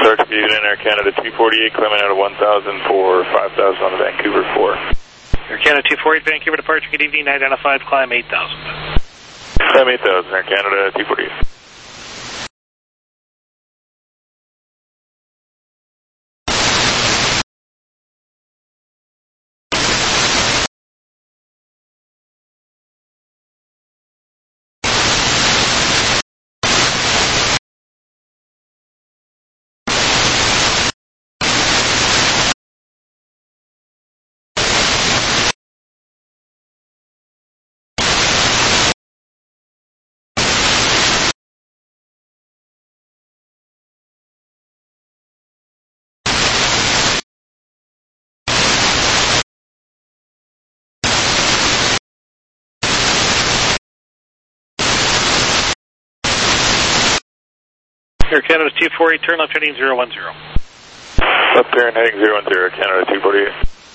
Start to in Air Canada 248, climbing out of 1000 for 5000 on the Vancouver 4. Air Canada 248, Vancouver departure, good evening, identified, climb 8000. Climb 8000, Air Canada 248. Air Canada 248, turn left heading 010. Left turn heading 010, Air Canada 248.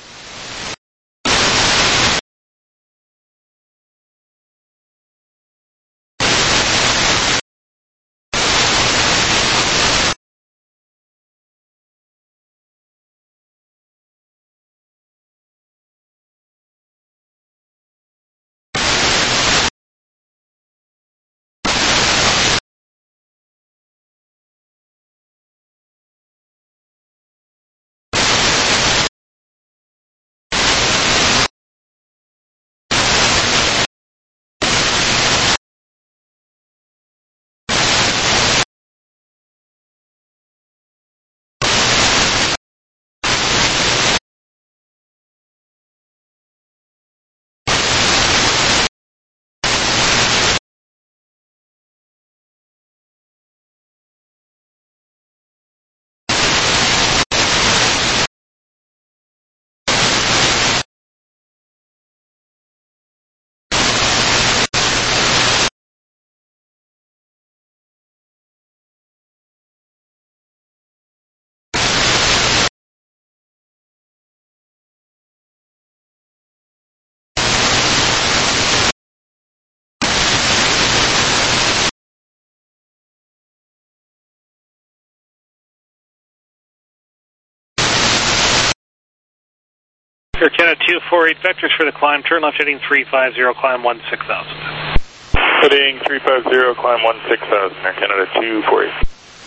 Air Canada 248, vectors for the climb, turn left heading 350, climb 16,000. Heading 350, climb 16,000, Air Canada 248.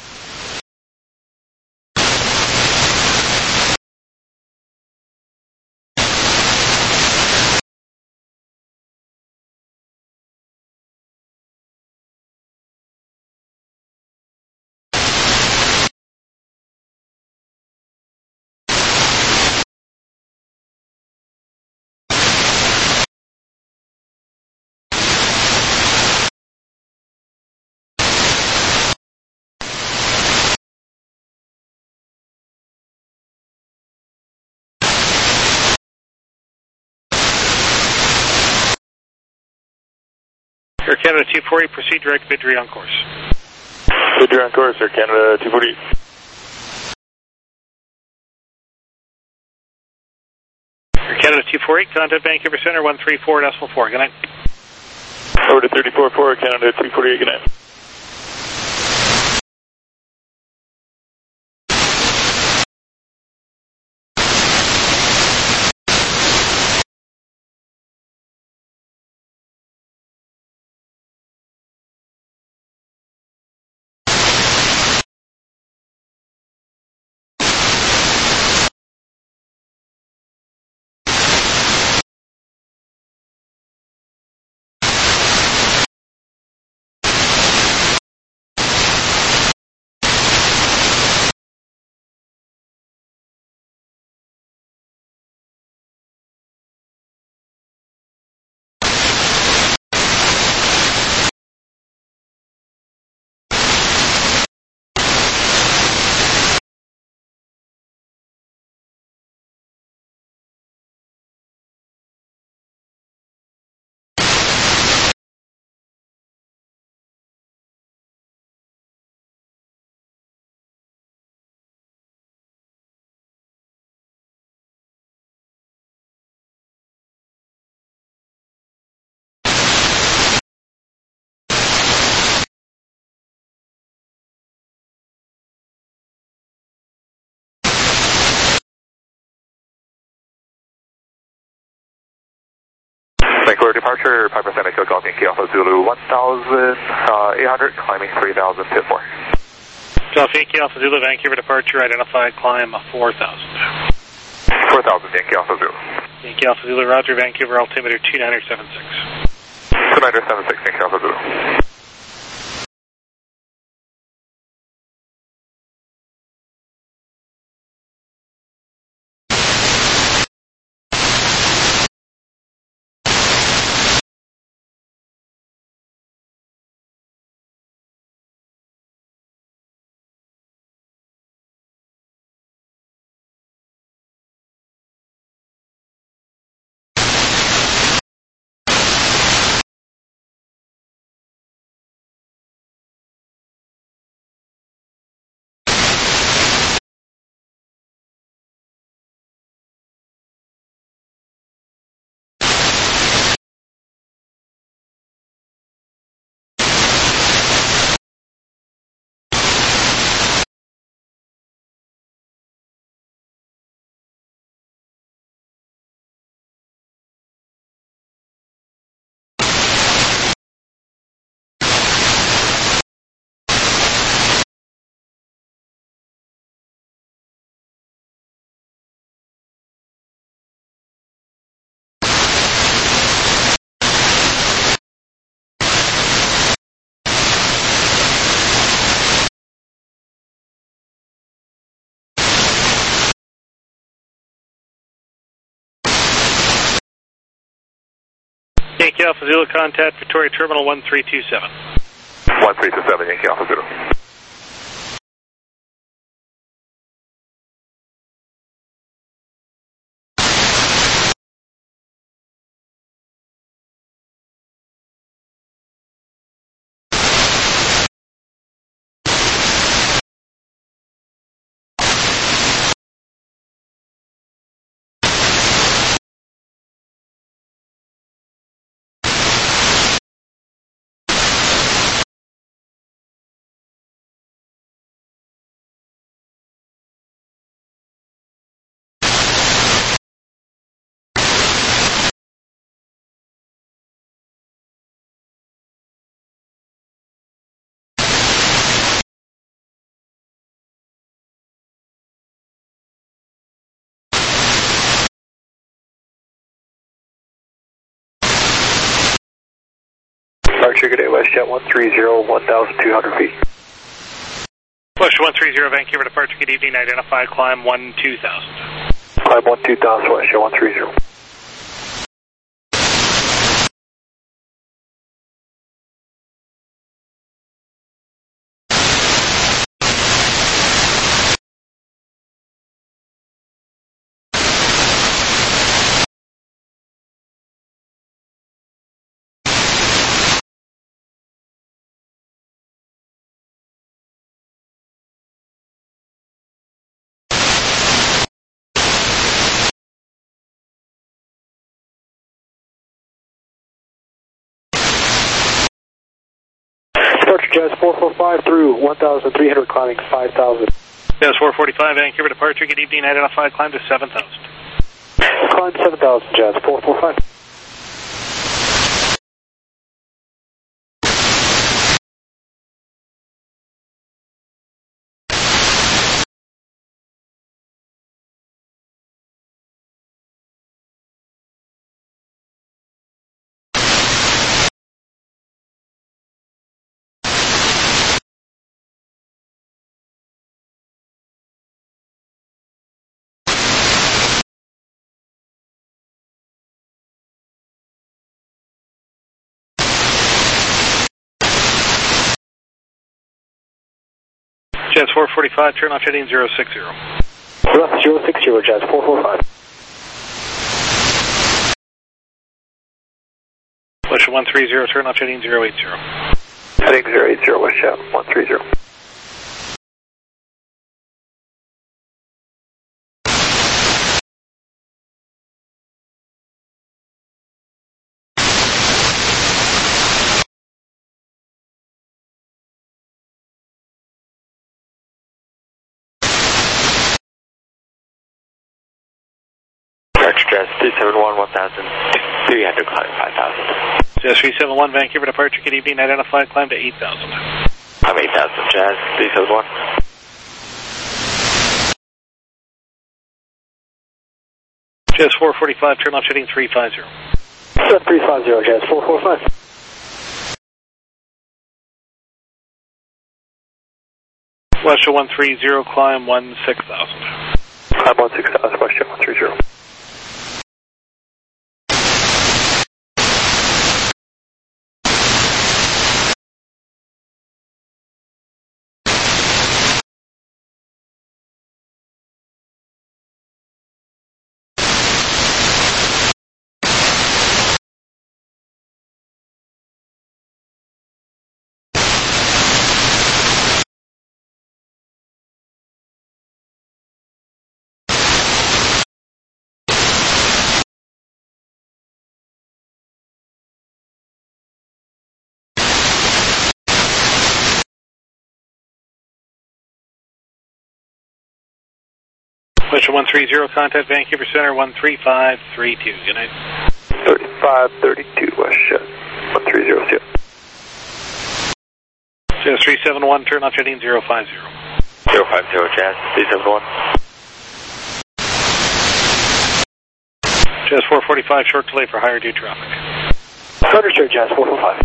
Air Canada 248, proceed direct Vidri on course. Vidri on course, Air Canada 248. Air Canada 248, contact Vancouver Center 134.4. Good night. Over to 34.4, Canada 248, good night. departure, Piper Santa Echo Golf Yankee Alpha Zulu 1,800, climbing 3,000, pit 4. Golf Yankee Alpha Zulu, Vancouver departure, identified climb 4,000. 4,000, Yankee Alpha Zulu. Yankee Alpha Zulu, Roger, Vancouver, altimeter 2976. 2976, Yankee Alpha Zulu. Yankee Alpha Zulu, contact Victoria Terminal 1327. 1327, Yankee Alpha Zulu. Departure, good day, WestJet 130, 1,200 feet. West 130, Vancouver departure, good evening, identified climb 12,000. Climb 12,000, WestJet 130. Departure Jazz 445 through 1,300, climbing 5,000. Jazz 445, Vancouver departure, good evening, identified climb to 7,000. Climb 7,000, Jazz 445. Jazz 445, turn off heading 060. Left 060, Jazz 445. West 130, turn off heading 080. Heading 080, WestJet 130. Jazz 271, 1,000. 300, climbing 5,000. Jazz 371, Vancouver departure, good evening, identified, climb to 8,000. I'm 8,000, Jazz 371. Jazz 445, turn left heading 350. 350, Jazz 445. West 130, climb 16,000. Climb 16,000, West 130. West 130, contact Vancouver Center 13532. Good night. 3532, West 130. Jazz 371, turn left heading 050. 050, Jazz 371. Jazz 445, short delay for higher due traffic. Understood, Jazz 445.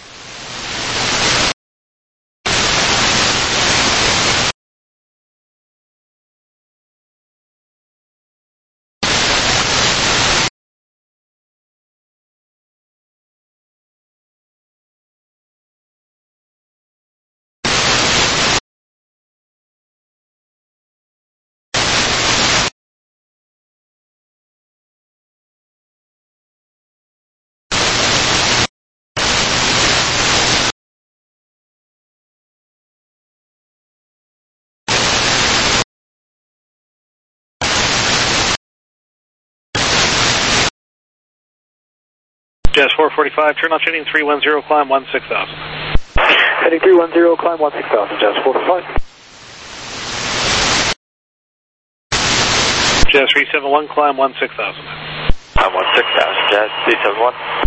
Jazz 445, turn left heading 310, climb 16,000. Heading 310, climb 16,000, Jazz 445. Jazz 371, climb 16,000. I'm 16,000, Jazz 371.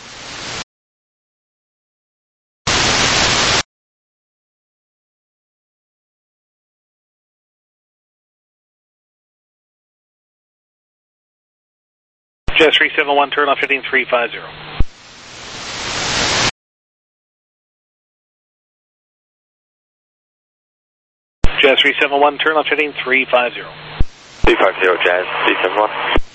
Jazz 371, turn left heading 350. Jazz 371, turn left heading 350. 350, Jazz 371.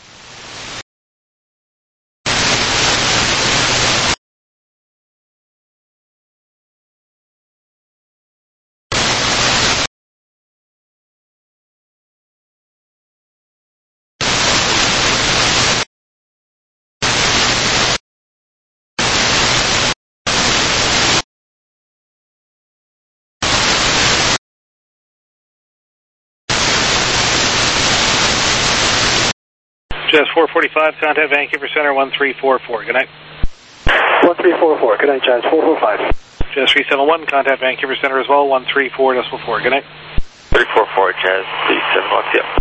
Jazz 445, contact Vancouver Center 1344. Good night. 1344, good night, Jazz 445. Jazz 371, contact Vancouver Center as well 134.4. Good night. 344, Jazz 371, yep.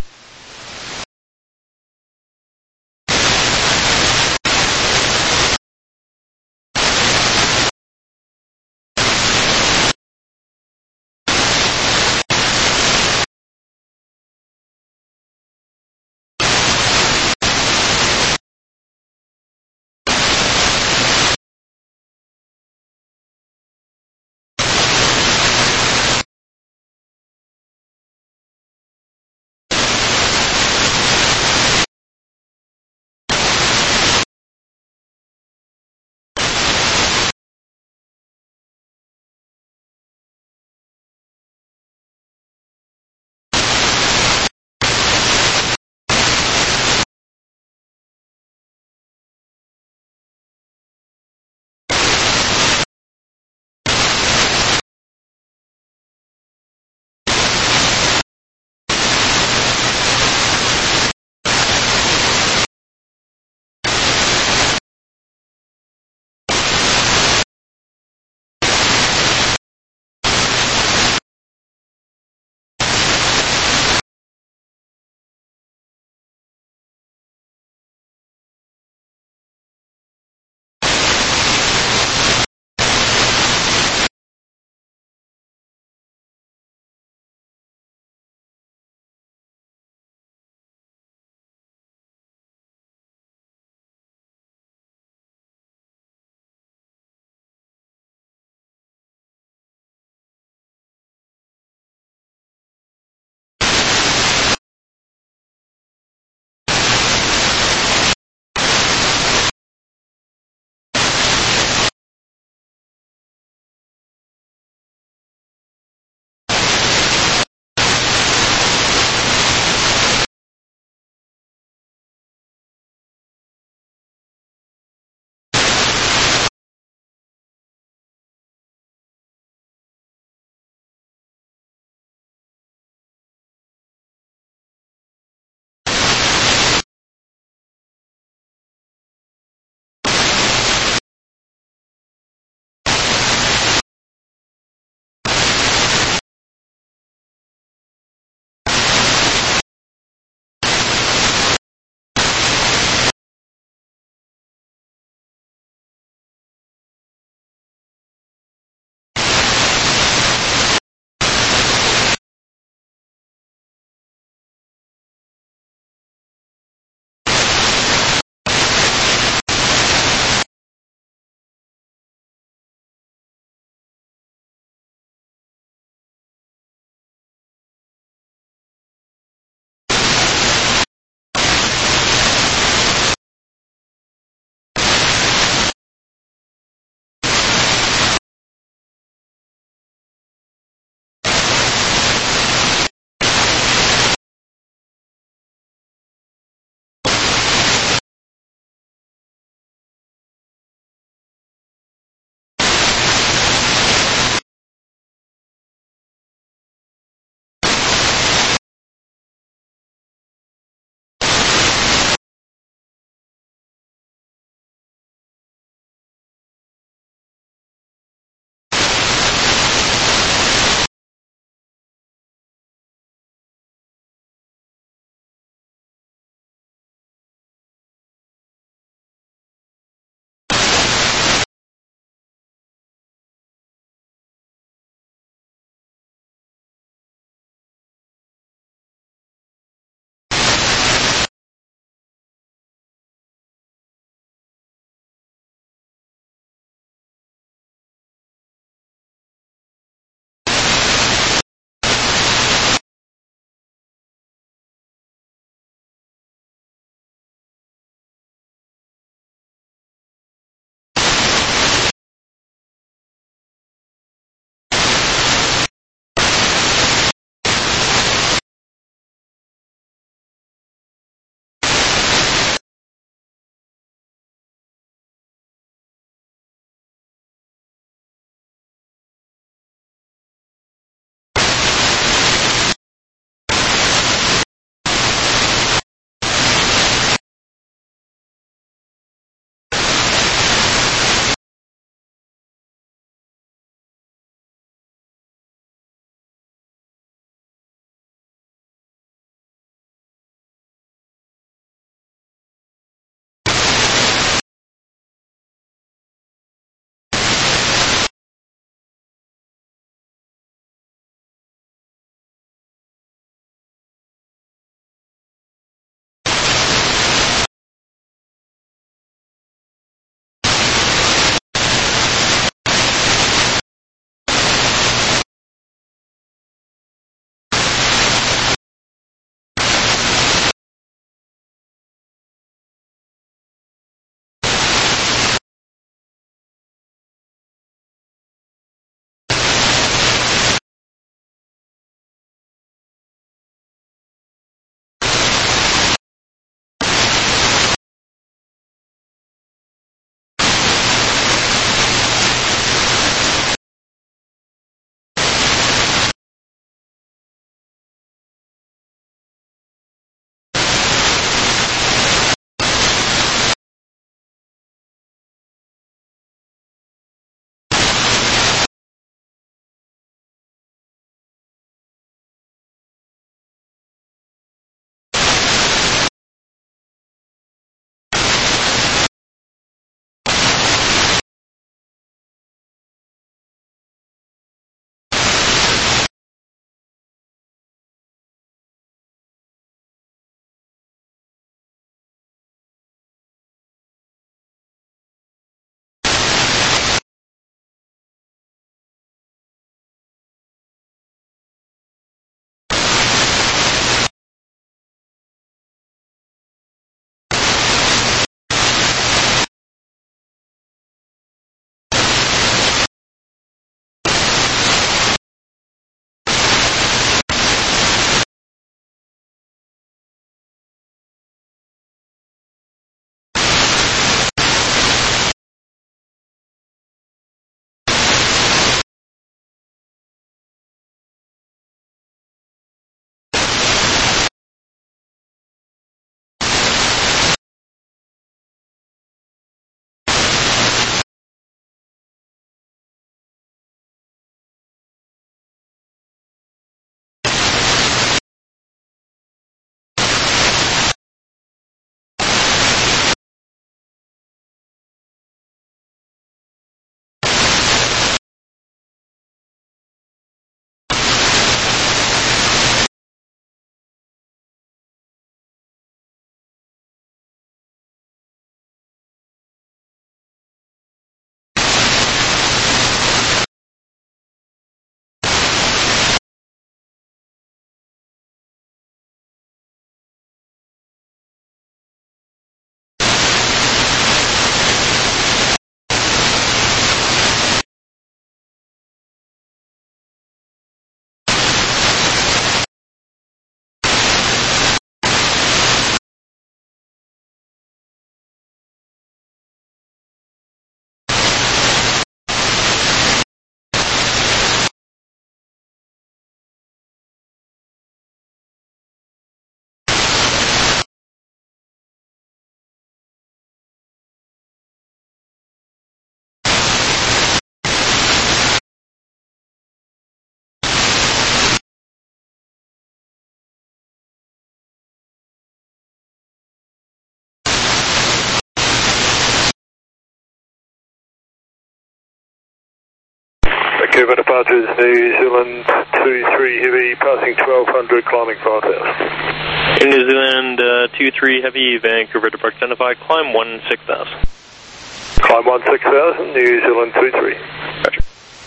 Cuba departures New Zealand 23 Heavy, passing 1200, climbing 5000. New Zealand 23 Heavy, Vancouver Depart identify, climb 16,000. Climb 16,000, New Zealand 23. Roger.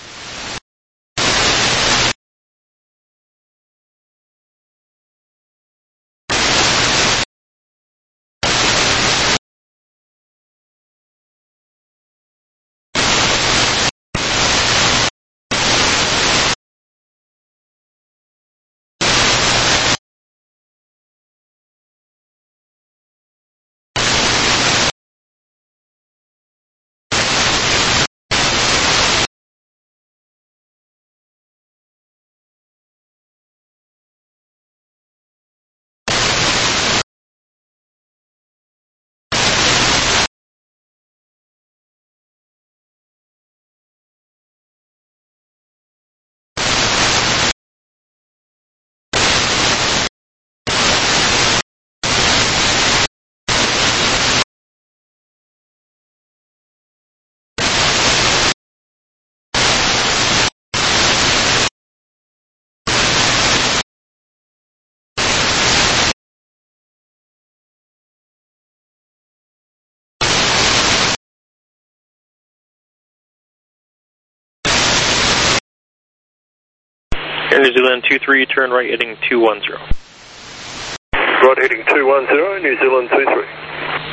Air New Zealand 23, turn right heading 210. Right heading 210, New Zealand 23.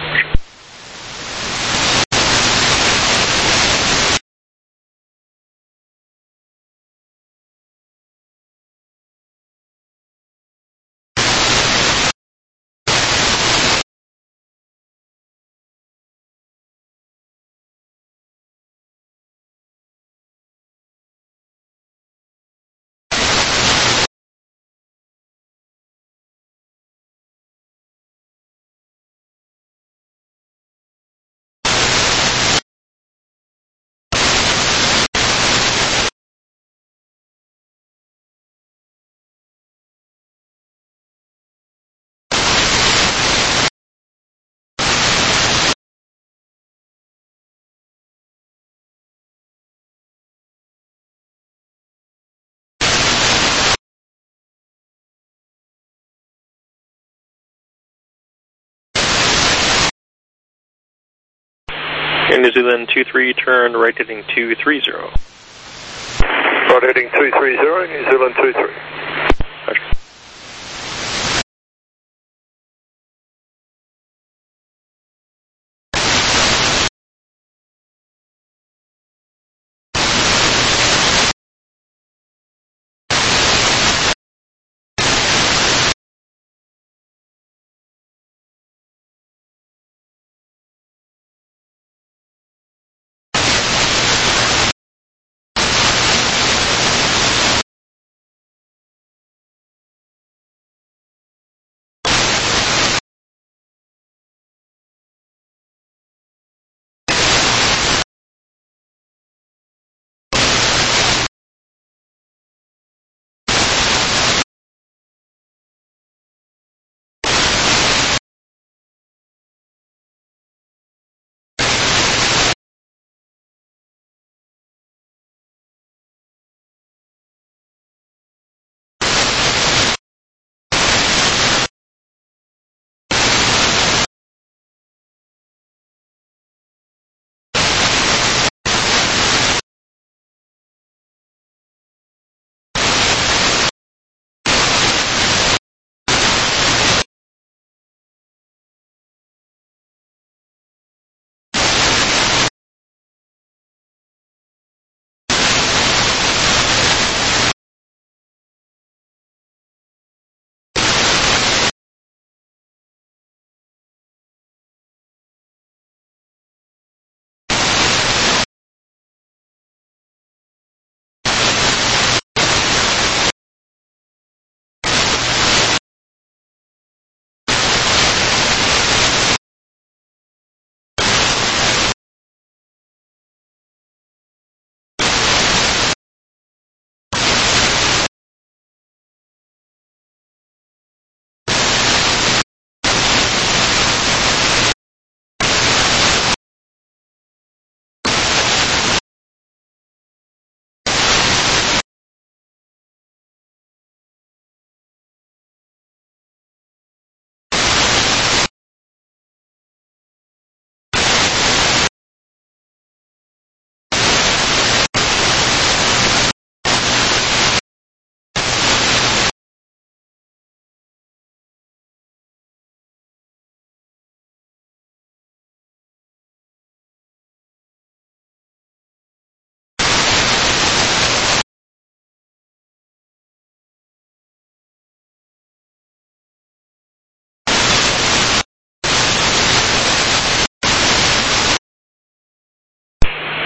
Air New Zealand 23, turn right heading 230. Right heading 230, New Zealand 23. Roger.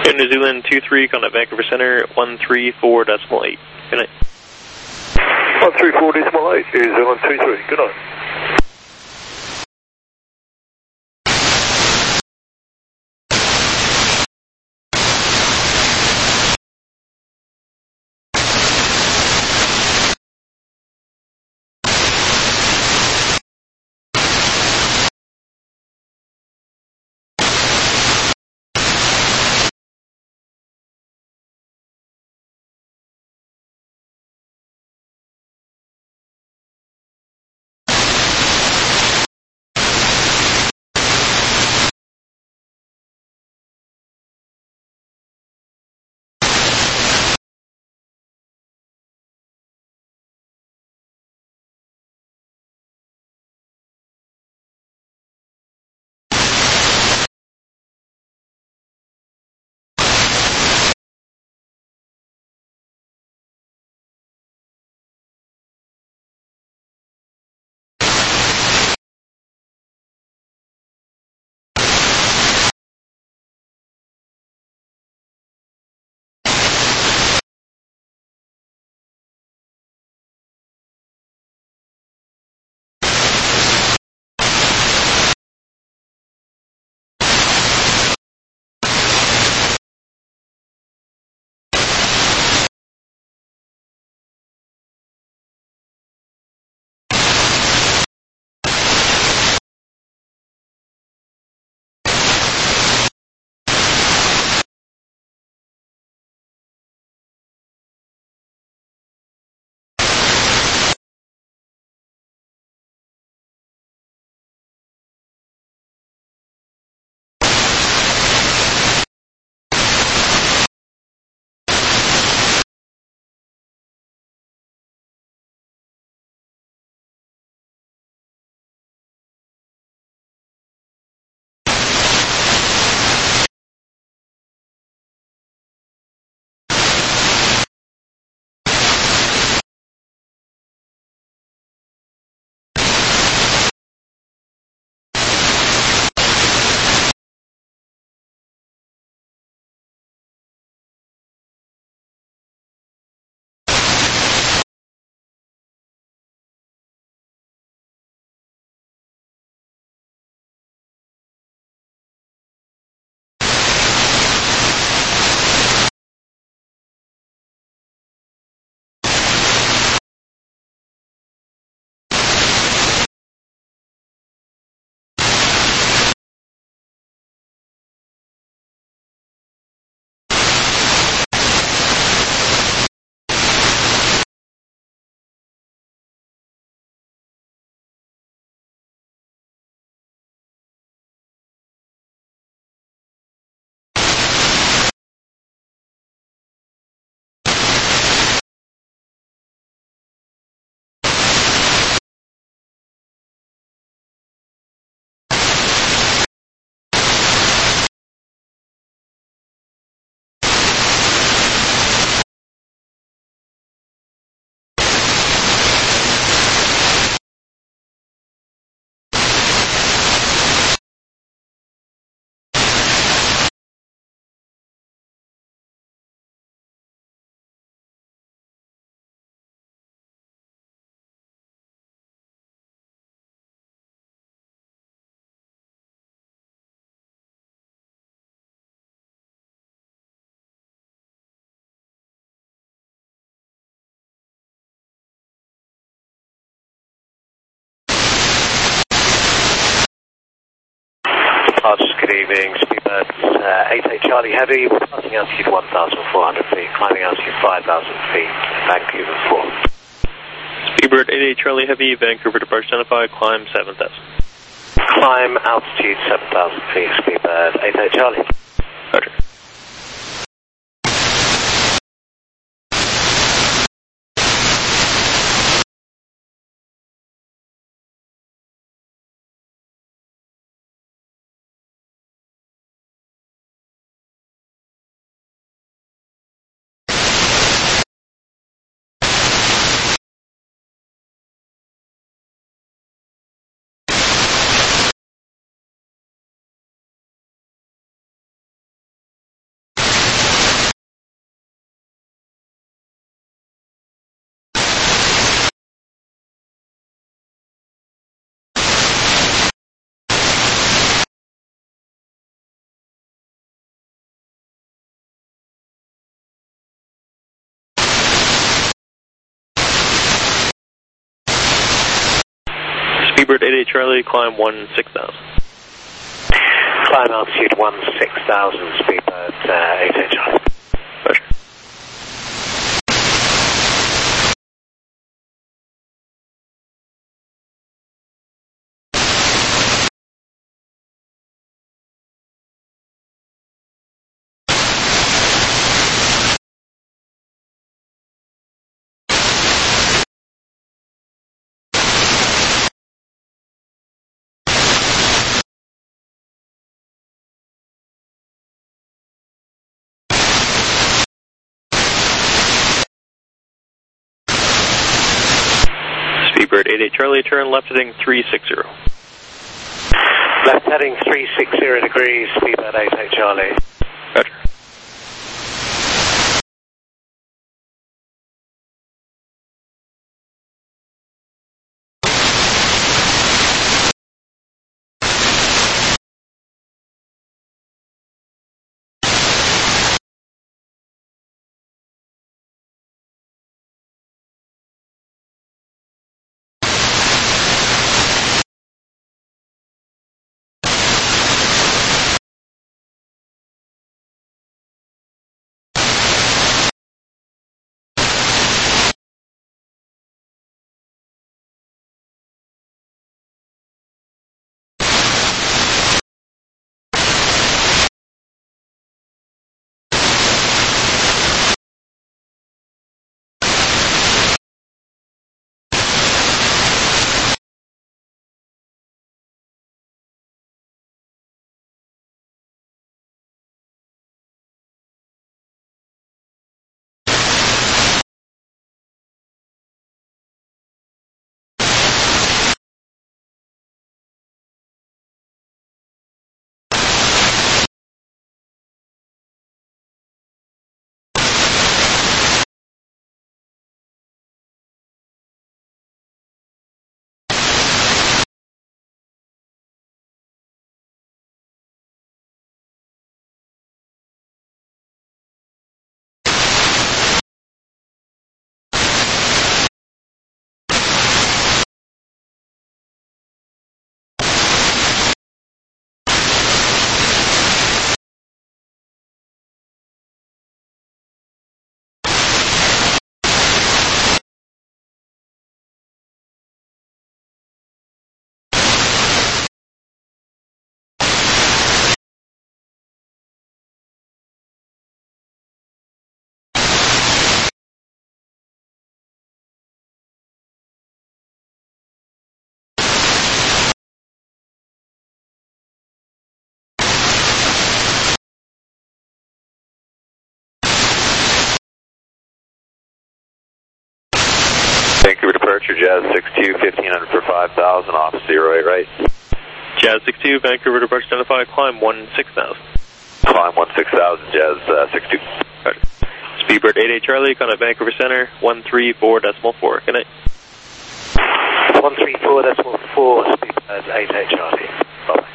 New Zealand 23, contact Vancouver Center 134.8. Good night. 134.8, New Zealand 23. Good night. Good evening, Speedbird 88 Charlie Heavy, passing altitude 1,400 feet, climbing altitude 5,000 feet, Vancouver 4. Speedbird 88 Charlie Heavy, Vancouver departure identified, climb 7,000. Climb altitude 7,000 feet, Speedbird 88 Charlie. Roger. Speedbird 88 Charlie, climb 16,000. Climb altitude 16,000, Speedbird 88 Charlie. Roger. Speedbird 88 Charlie, turn left heading 360. Left heading 360 degrees, Speedbird 88 Charlie. Roger. Vancouver departure, Jazz 62, 1500 for 5,000, off 08 right. Jazz 62, Vancouver departure identified, climb 16,000. Climb 16,000, Jazz 62. Roger. Speedbird 88 Charlie, contact Vancouver Center, 134.4. Good night. 134.4, Speedbird 88 Charlie. Bye-bye.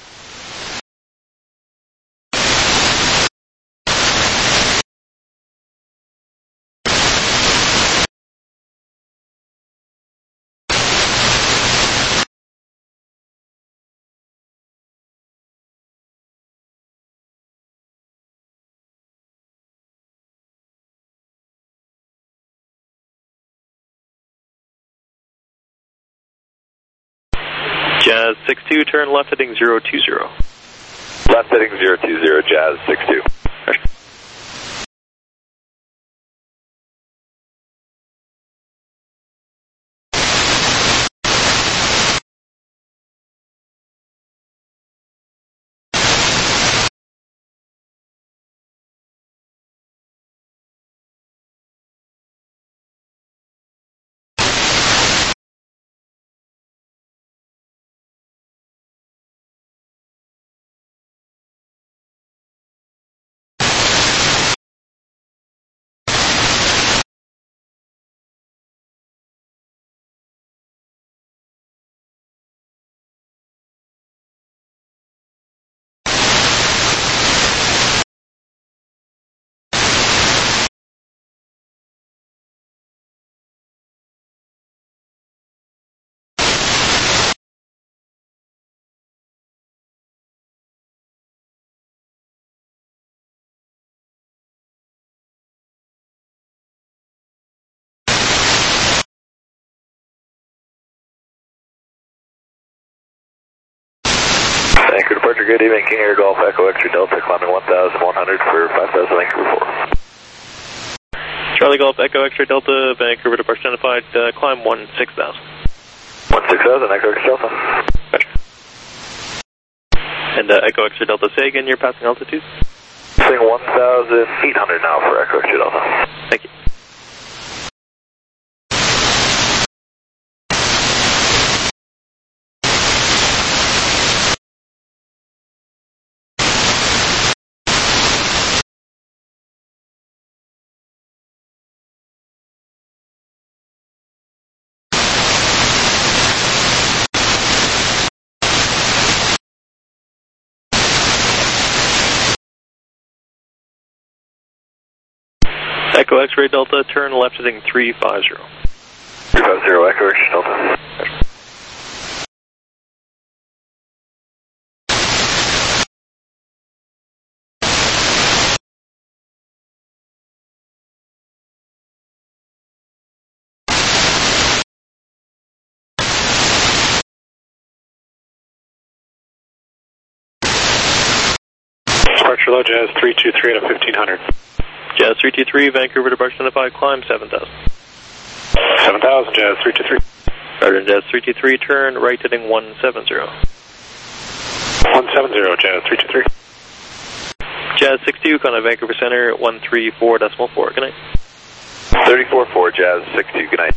Jazz 62, turn left heading 020. Left heading 020, Jazz 62. Roger. Anchor departure, good evening, King Air Golf Echo X-ray Delta, climbing 1,100 for 5,000 Vancouver 4. Charlie Golf Echo X-ray Delta, Vancouver departure identified, climb 16,000. 16,000, Echo X-ray Delta. Roger. And Echo X-ray Delta, say again your passing altitude? Saying 1,800 now for Echo X-ray Delta. Thank you. Echo X-ray Delta, turn left heading 350. 350, Echo X-ray Delta. Departure low, Jazz 323 at a 1500. Jazz 323, Vancouver departure identified, climb 7,000. 7,000, Jazz 323. Roger, Jazz 323, turn right heading 170. 170, Jazz 323. Jazz 62, Contact Vancouver Center, 134.4, good night. 34-4, Jazz 62, good night.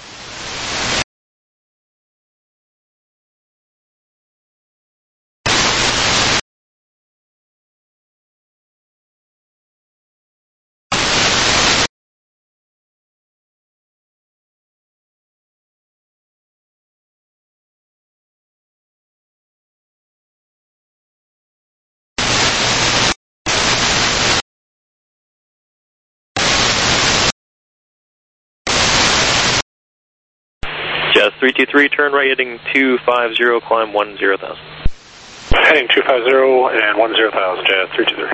Jazz 323, turn right heading 250, climb 10,000. Heading 250 and 10,000, Jazz 323.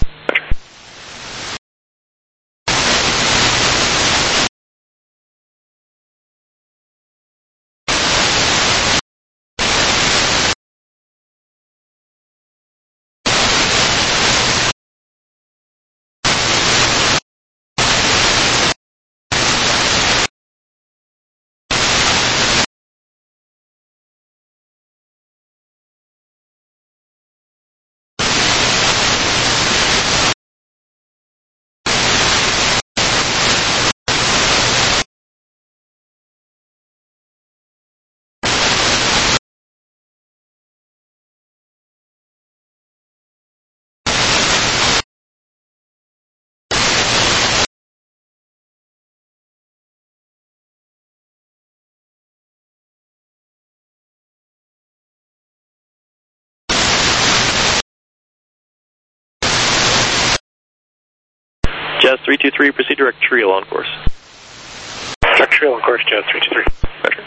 Jazz 323, proceed direct trail on course. Direct trail on course, Jazz 323. Roger.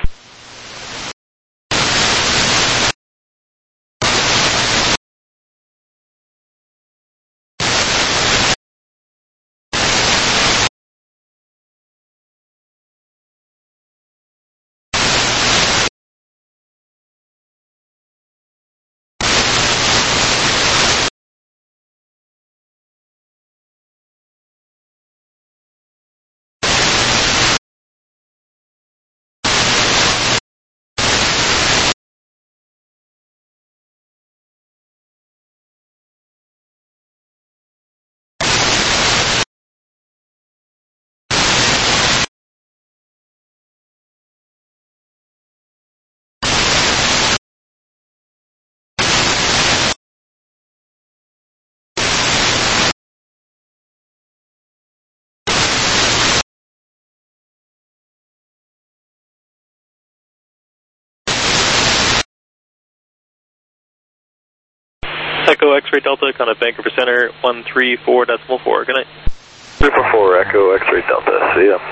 Echo X-ray Delta, Contact Vancouver Center, 134.4, good night. 344, Echo X-ray Delta, see ya.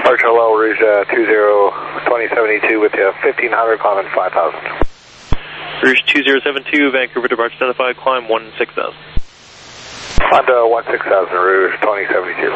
Arch hello, Rouge 2072 with you, 1500, climbing 5000. Rouge 2072, Vancouver departure identified, climb 16,000. Honda 16,000, Rouge 2072.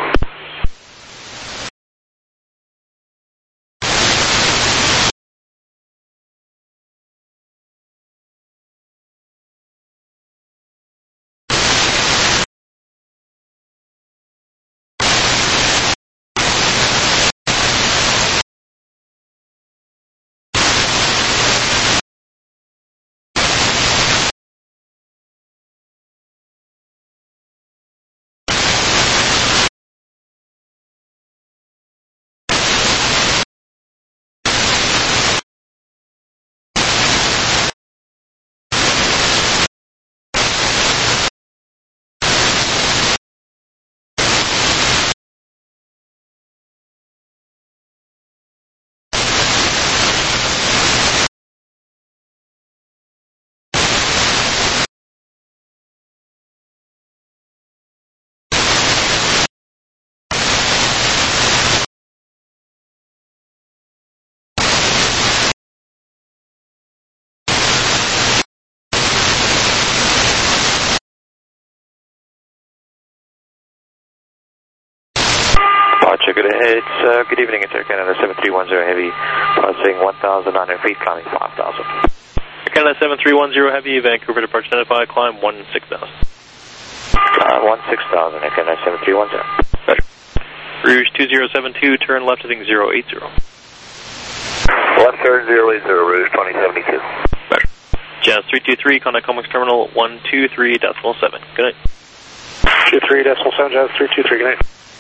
Departure, good ahead. Good evening, it's Air Canada 7310 Heavy, passing 1,900 feet, climbing 5,000. Air Canada 7310 Heavy, Vancouver departure identified, climb 16,000. 16,000, Air Canada 7310. Roger. Rouge 2072, turn left heading 080. Left turn 080, Rouge 2072. Roger. Jazz 323, contact Comex Terminal 123.7. Good night. 23.7, Jazz 323, good night.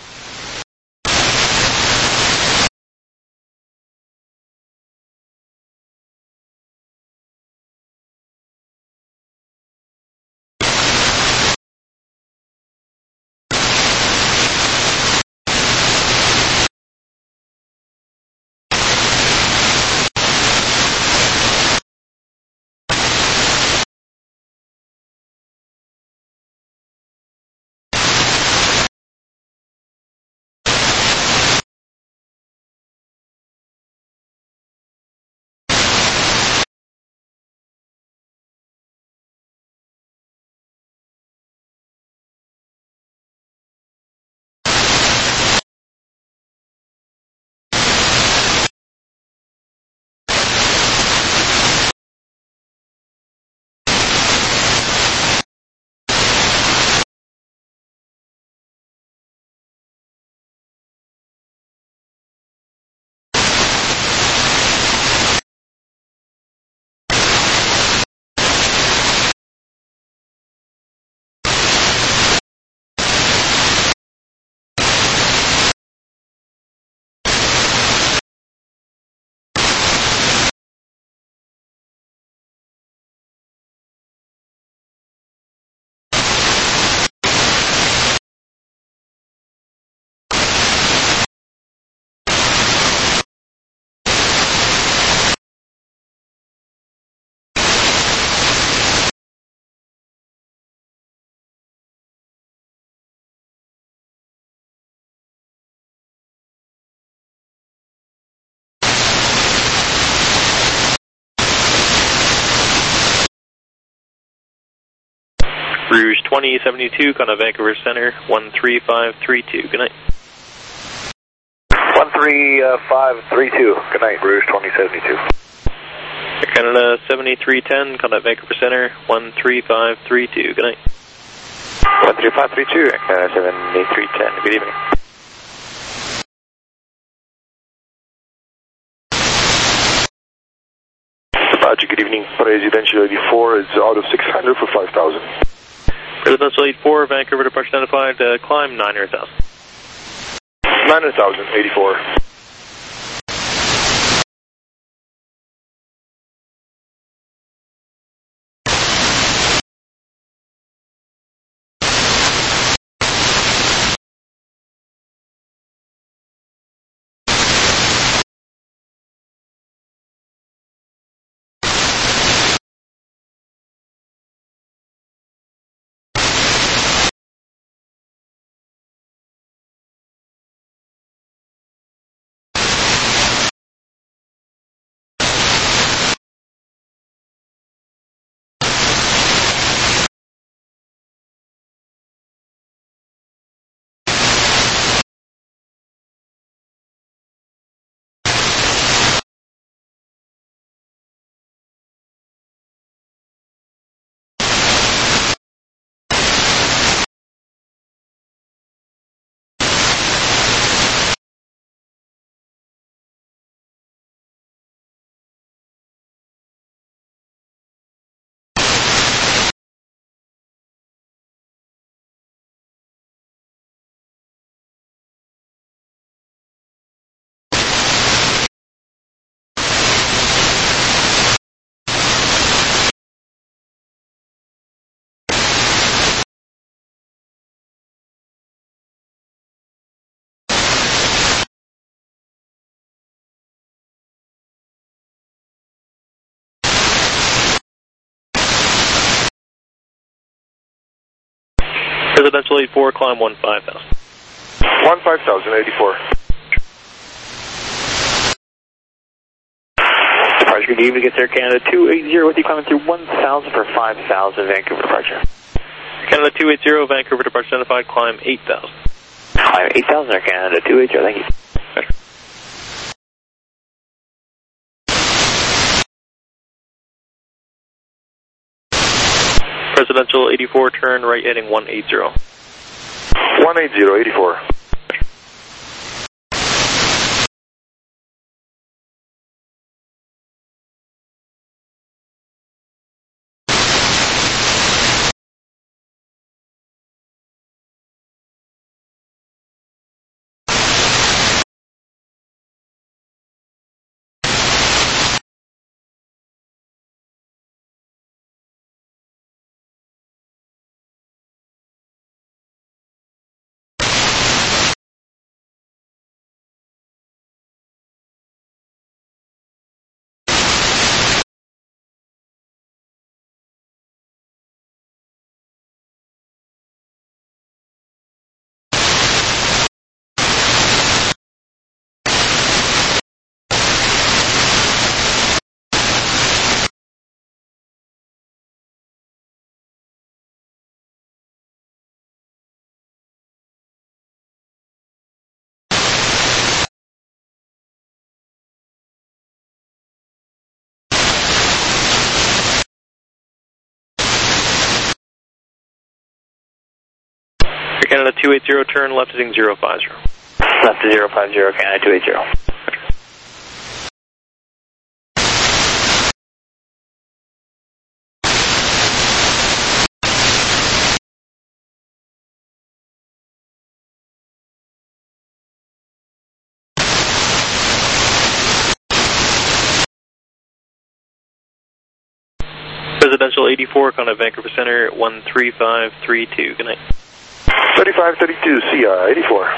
Rouge 2072, contact Vancouver Center 13532. Good night. 13532, good night, Rouge 2072. Air Canada 7310, contact Vancouver Center 13532. Good night. 13532, Air Canada 7310, good evening. Departure, good evening. Residential 84 is out of 600 for 5,000. Residential 84, Vancouver departure identified, climb 9,000. 9,000, 84. Presidential 84, climb 15,000. 15,000, 84. Departure, good evening, get Air Canada 280 with you climbing through 1,000 for 5,000, Vancouver departure. Canada 280, Vancouver departure identified, climb 8,000. Climb 8,000, Air Canada 280, thank you. Presidential 84, turn right heading 180. 180, 84. Canada 280, turn left heading 050. Left to 050, Canada 280. Presidential 84, contact Vancouver Center 13532. Good night. 3532, CI 84.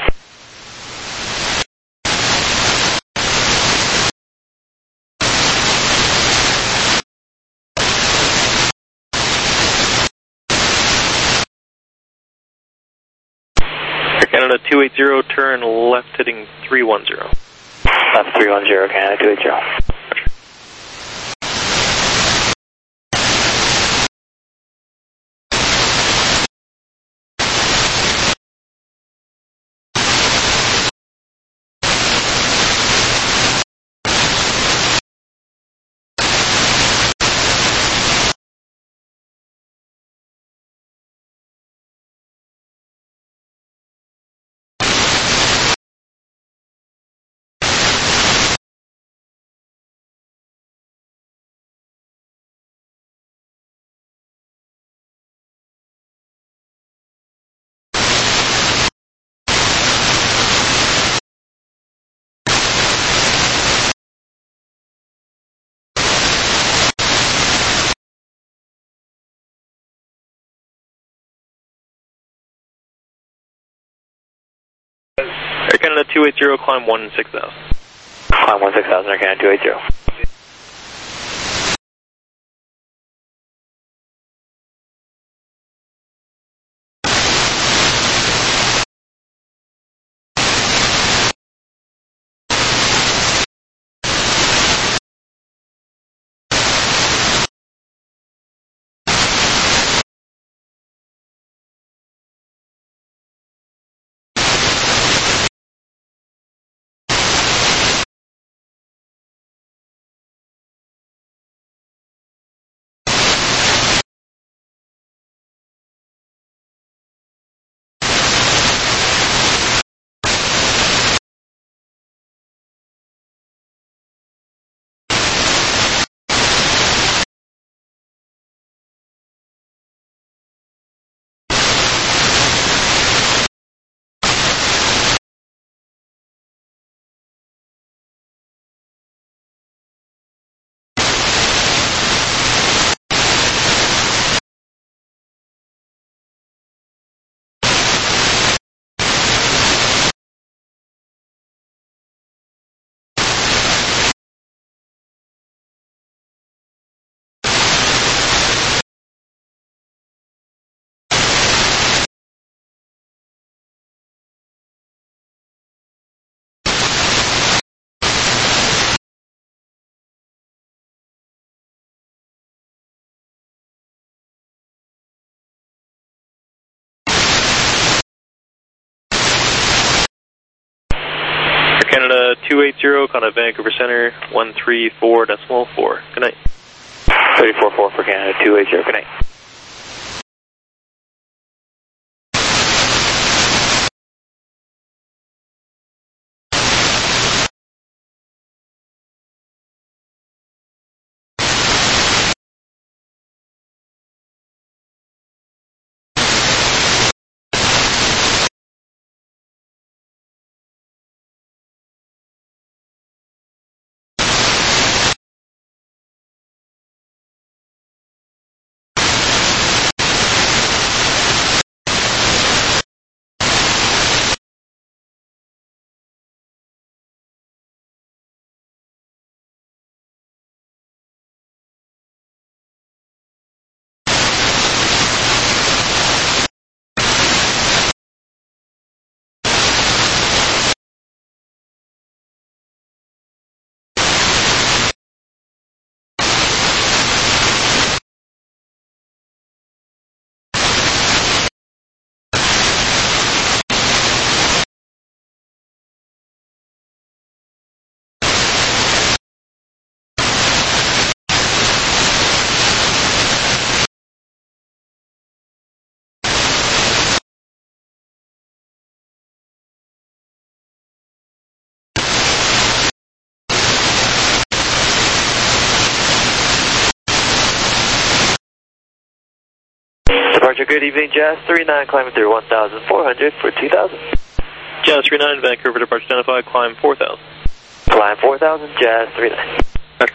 Canada 280, turn left heading 310. Left 310, Canada 280. Air Canada 280, climb 16,000. Climb 16,000, Air Canada 280. Canada 280, contact Vancouver Center 134.4. Good night. 344 for Canada 280. Good night. Departure, good evening, Jazz 39, climbing through 1,400 for 2,000. Jazz 39, Vancouver departure identified, climb 4,000. Climb 4,000, Jazz 39. Roger.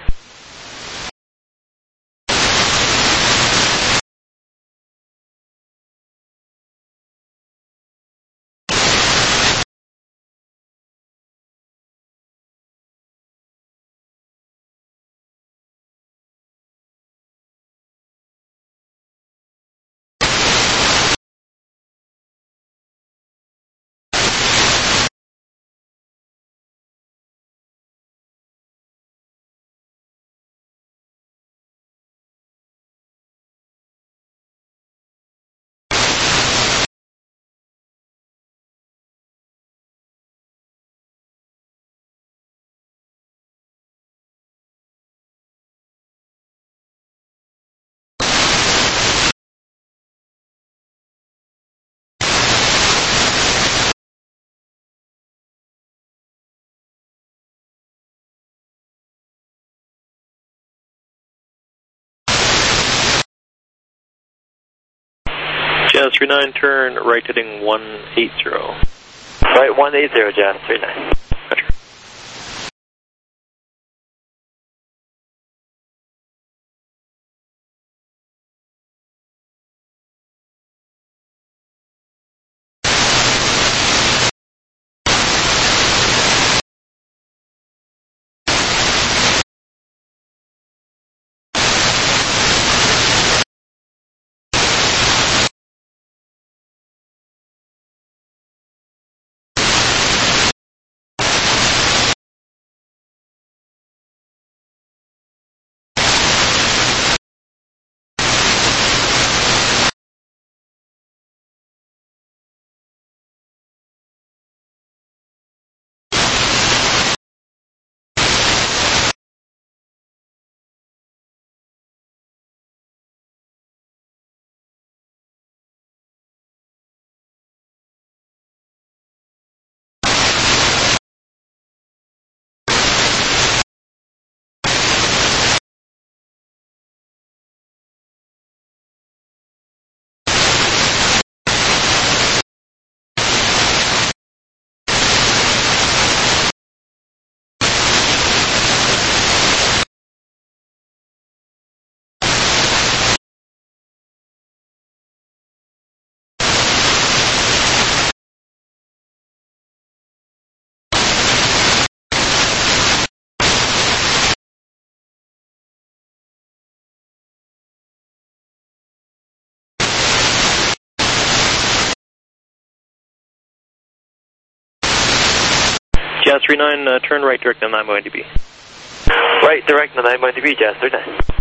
Jazz 39, turn right heading 180. Right, 180, Jazz 39. Roger. Jazz 39, turn right direct on 9 dB. Right, direct on 9 dB, Jazz 39.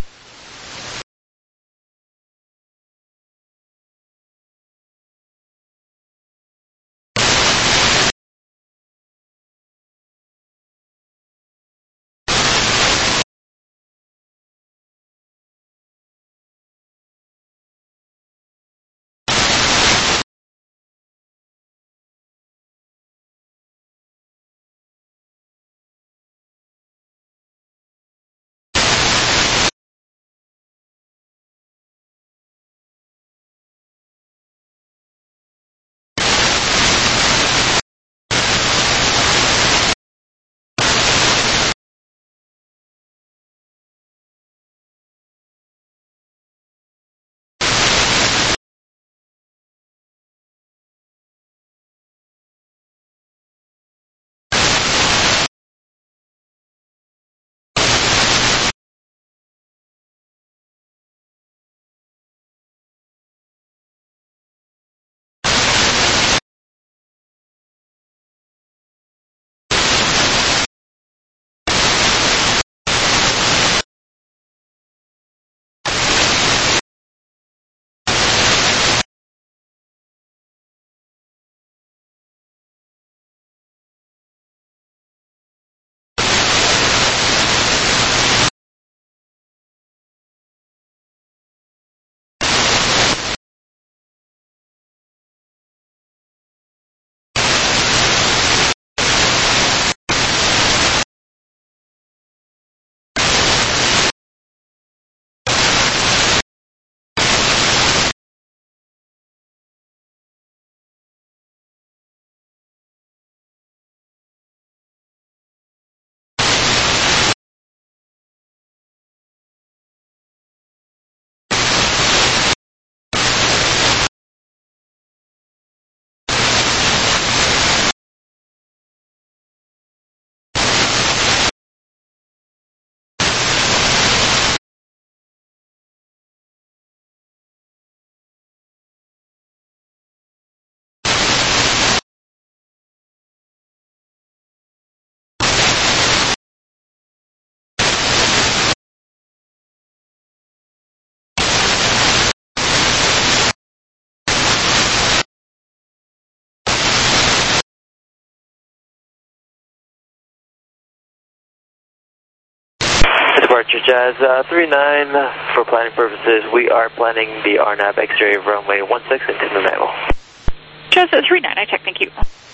departure, Jazz 39. For planning purposes, we are planning the RNAV X-ray of runway 16 into the Nanaimo. Jazz 39, I check, thank you.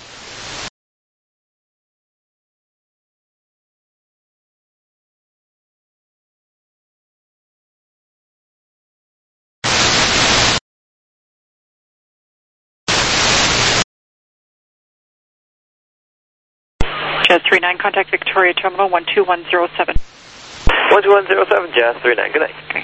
Jazz 39, contact Victoria Terminal 12107. 12107, Jazz 39, good night. Okay.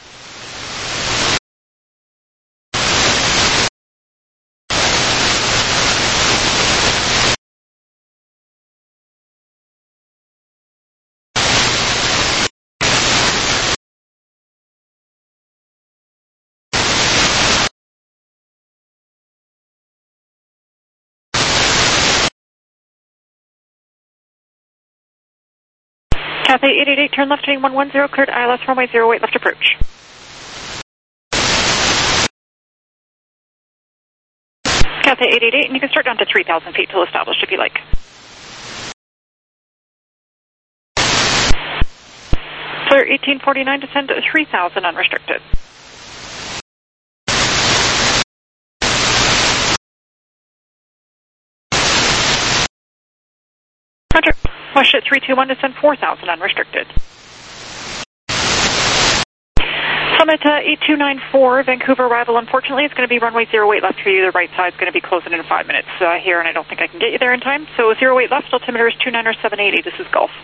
Cathay 888, turn left heading 110, cleared ILS runway 08, left approach. Cathay 888, and you can start down to 3,000 feet till established if you like. Clear 1849, descend to 3,000 unrestricted. Roger. WestJet 321, descend 4,000 unrestricted. Summit 8294, Vancouver arrival. Unfortunately, it's going to be runway 08 left for you. The right side's going to be closing in 5 minutes here, and I don't think I can get you there in time. So 08 left, altimeter is 29780. This is Gulf.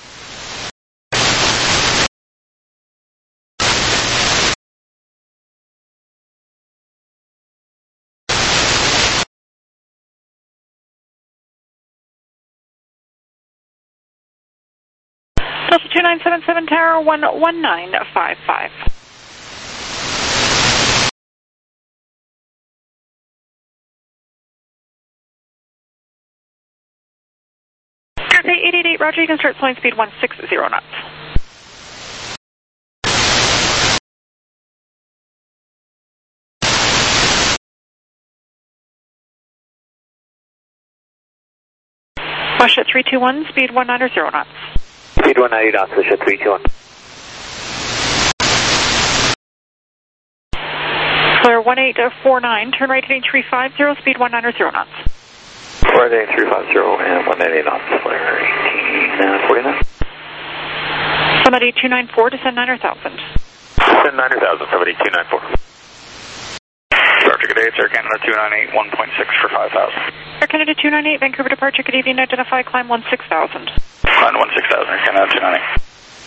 Delta 2977, Tower 11955. Cathay 888, Roger, you can start slowing speed 160 knots. WestJet 321, speed 190 knots. Speed 190 knots, WestJet 321. Clear 1849, turn right heading 350, speed 190 knots. Right heading 350 and 190 knots, clear 1849. Somebody 294, descend 9,000. Descend 9,000, somebody 294. Departure, good day, it's Air Canada 298, 1.6 for 5,000. Air Canada 298, Vancouver departure, good evening, identify, climb 16,000. Climb 16,000, Air Canada 298.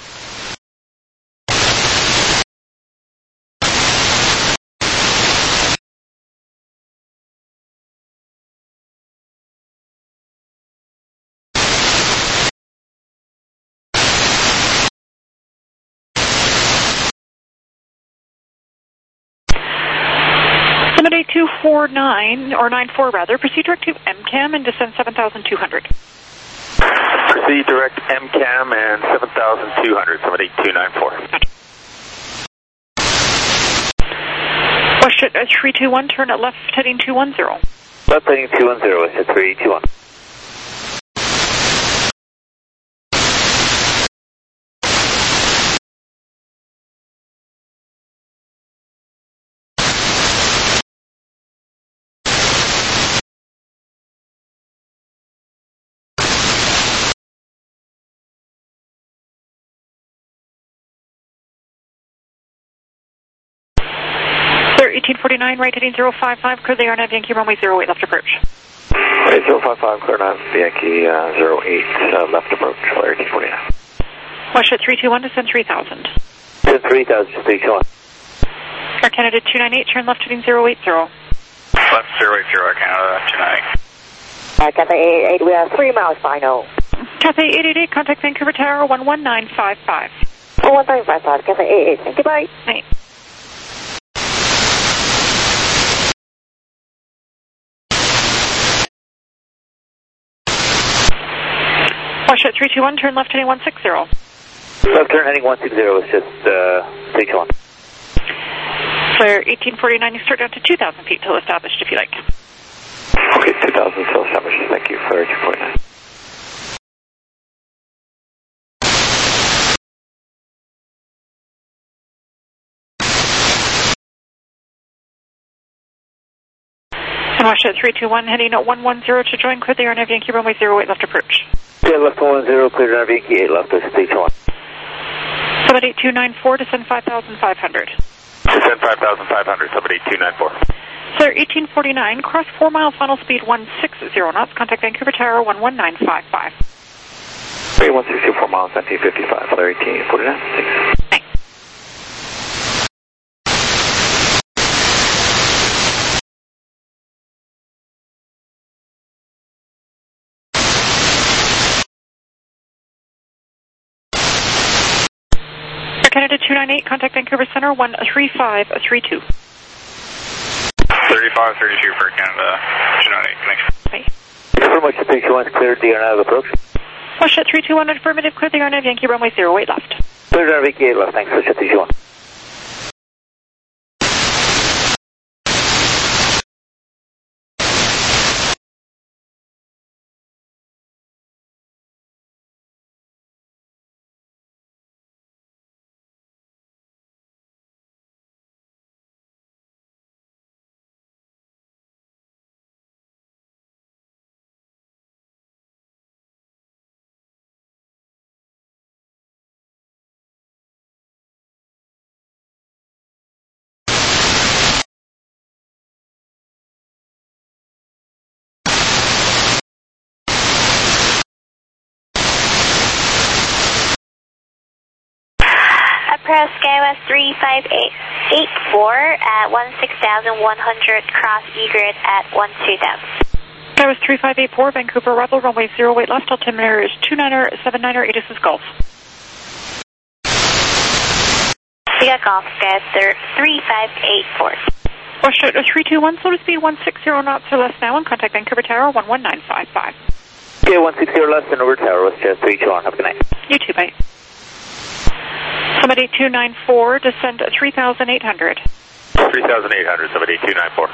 Somebody 249, or 94 rather, proceed direct to MCAM and descend 7,200. Proceed direct MCAM and 7,200, somebody 294. WestJet 321, turn at left heading 210. Left heading 210, WestJet 321. Clear 1849, right heading 055, clear the RNAV Yankee runway 08, left approach. Right, 055, clear now, Yankee 08, left approach, clear 1849. WestJet 321, descend 3,000. Descend 3,000, 321. Air Canada 298, turn left heading 080. Left 080, Air Canada 298. Cathay 888, we are 3 miles final. Cathay 888, contact Vancouver Tower 11955. 11955, Cathay 88, thank you, bye. Night. WestJet 321, turn left heading 160. Left turn heading 160 was just 321. Clear 1849, you start down to 2,000 feet till established if you like. Okay, 2,000 till established, thank you, clear 1849. And watch at 321, heading at 110 to join, clear the RNAV Yankee runway 08 left approach. Yeah, left 110, clear RNAV Yankee 8 left, this is 321. Summit 8294, descend 5,500. Descend 5,500, Summit 8294. Sir, 1849, cross 4 mile, final speed 160 knots, contact Vancouver Tower 11955. 164 miles, 1955, other 1849, thanks. Thanks. Air Canada 298, contact Vancouver Center 13532. 3532 for Canada 298, thanks. Bye. Thank you very much, 321, cleared the RNAV approach. Watch at 321, affirmative, clear the RNAV Yankee runway 08 left. Cleared RNAV Yankee 8 left, thanks, watch at 321. Press SkyWest 35884 at 16,100, cross eGrid at 12,000. SkyWest 3584, Vancouver arrival, runway 08 left, altimeter is 29er79er, ATIS is Golf. We got Golf, SkyWest 3584. Watch at 321, slow to speed 160 knots or less now, and contact Vancouver Tower 11955. Yeah, 160 less than over Tower, let's just 321, have a good night. You too, bye. Summit 8294, descend 3,800. 3,800, Summit 8294.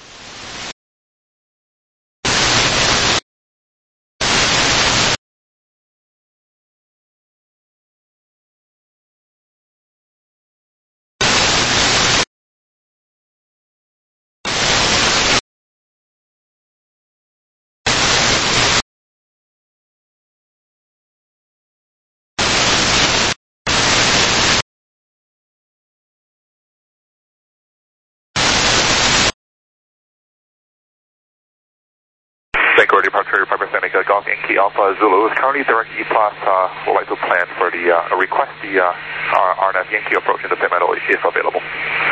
Vancouver departure 5% Echo Golf Yankee Alpha Zulu is currently direct E-Plus would like to plan for the request the RNAV Yankee approach in the same metal if available.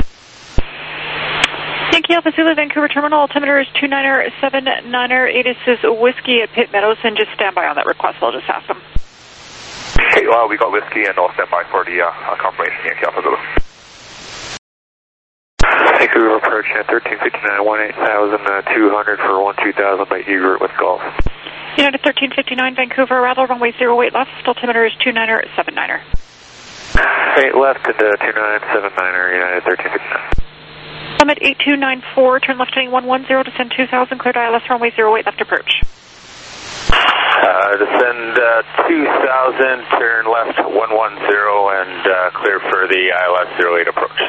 Yankee Alpha Zulu, Vancouver Terminal, altimeter is 29er79er, ATIS is Whiskey at Pitt Meadows, and just stand by on that request, I'll just ask them. Okay, we got Whiskey and I'll stand by for the confirmation Yankee Alpha Zulu. Vancouver approach at 1359, 18,200 for 12,000 by eGrid with Golf. United 1359, Vancouver arrival, runway 08 left, altimeter is 29er79er. 8 left into 2979er, United 1359. Summit 8294, turn left heading 110, descend 2000, cleared ILS runway 08 left approach. Descend 2000, turn left 110, and clear for the ILS 08 approach.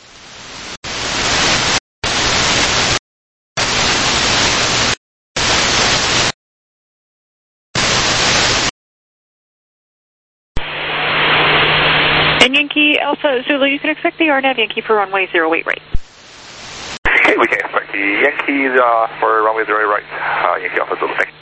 And Yankee Alpha Zulu, you can expect the RNAV Yankee for runway 08 right. Okay, we can expect the Yankees for runway 08 right, Yankee Alpha Zulu. Thank you.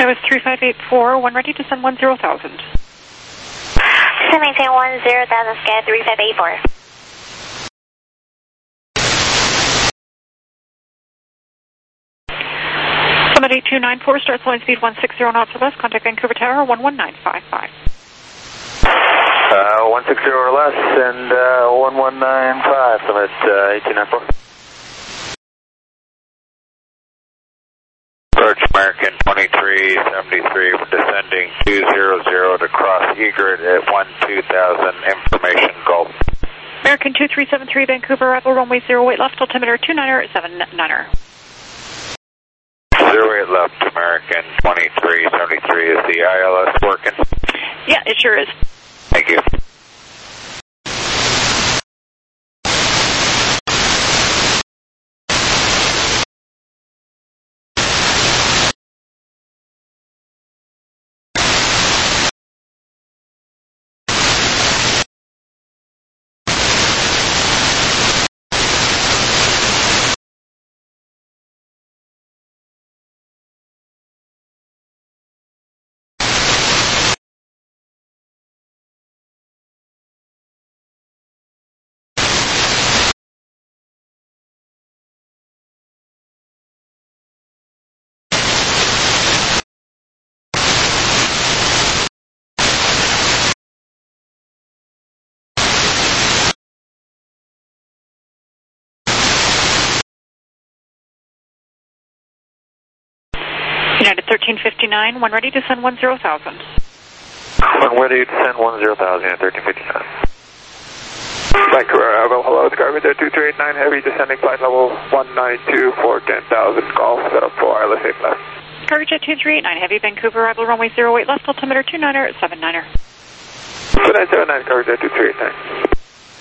Skywest 3584, one ready to send 10,000. Maintain 10,000, Sky 3584. Summit 8294, starts line speed 160 knots or less, contact Vancouver Tower 11955. 160 or less and 1195, Summit 8294. Approach American 2373, descending 200 to cross Egret at 12,000, information Gulf. American 2373, Vancouver, arrival runway 08 left, altimeter 29er, 79er. 08 left, American 2373, is the ILS working? Yeah, it sure is. Thank you. United 1359, one ready to send 10,000. One ready to send 10,000, United 1359. Vancouver, arrival, hello, Skywest 2389, heavy descending flight level 192 for 10,000, Golf, set up for ILS 8 left. Cargojet 2389, heavy, Vancouver, arrival runway 08 left, altimeter 29er, 79er. 2979, Cargojet 2389.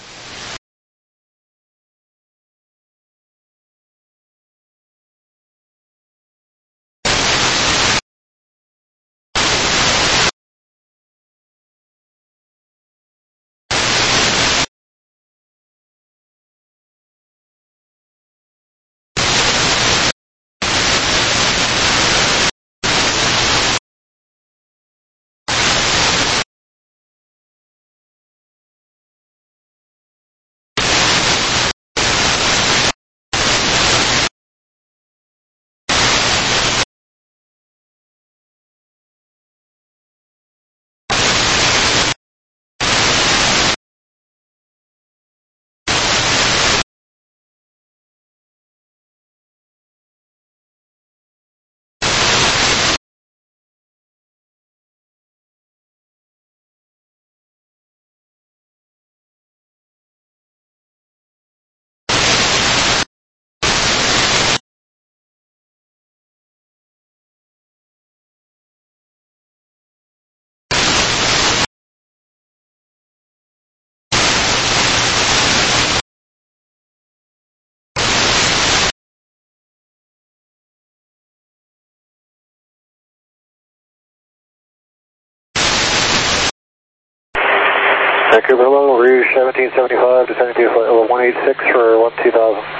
Vancouver, hello, Rouge 1775, descending to flight level 186 for 12,000.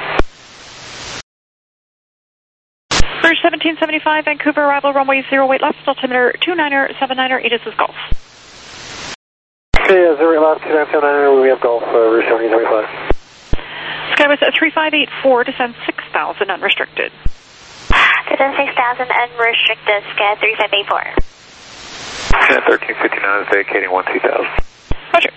Rouge 1775, Vancouver, arrival runway 08 left, altimeter 29er, 79er, Edis is Golf. Okay, 08 left, 2979, we have Golf, Rouge 1775. Skywest at 3584, descend 6,000 unrestricted. Descend 6,000 unrestricted, Sky 3584. At 1359 is vacating 12,000. Roger.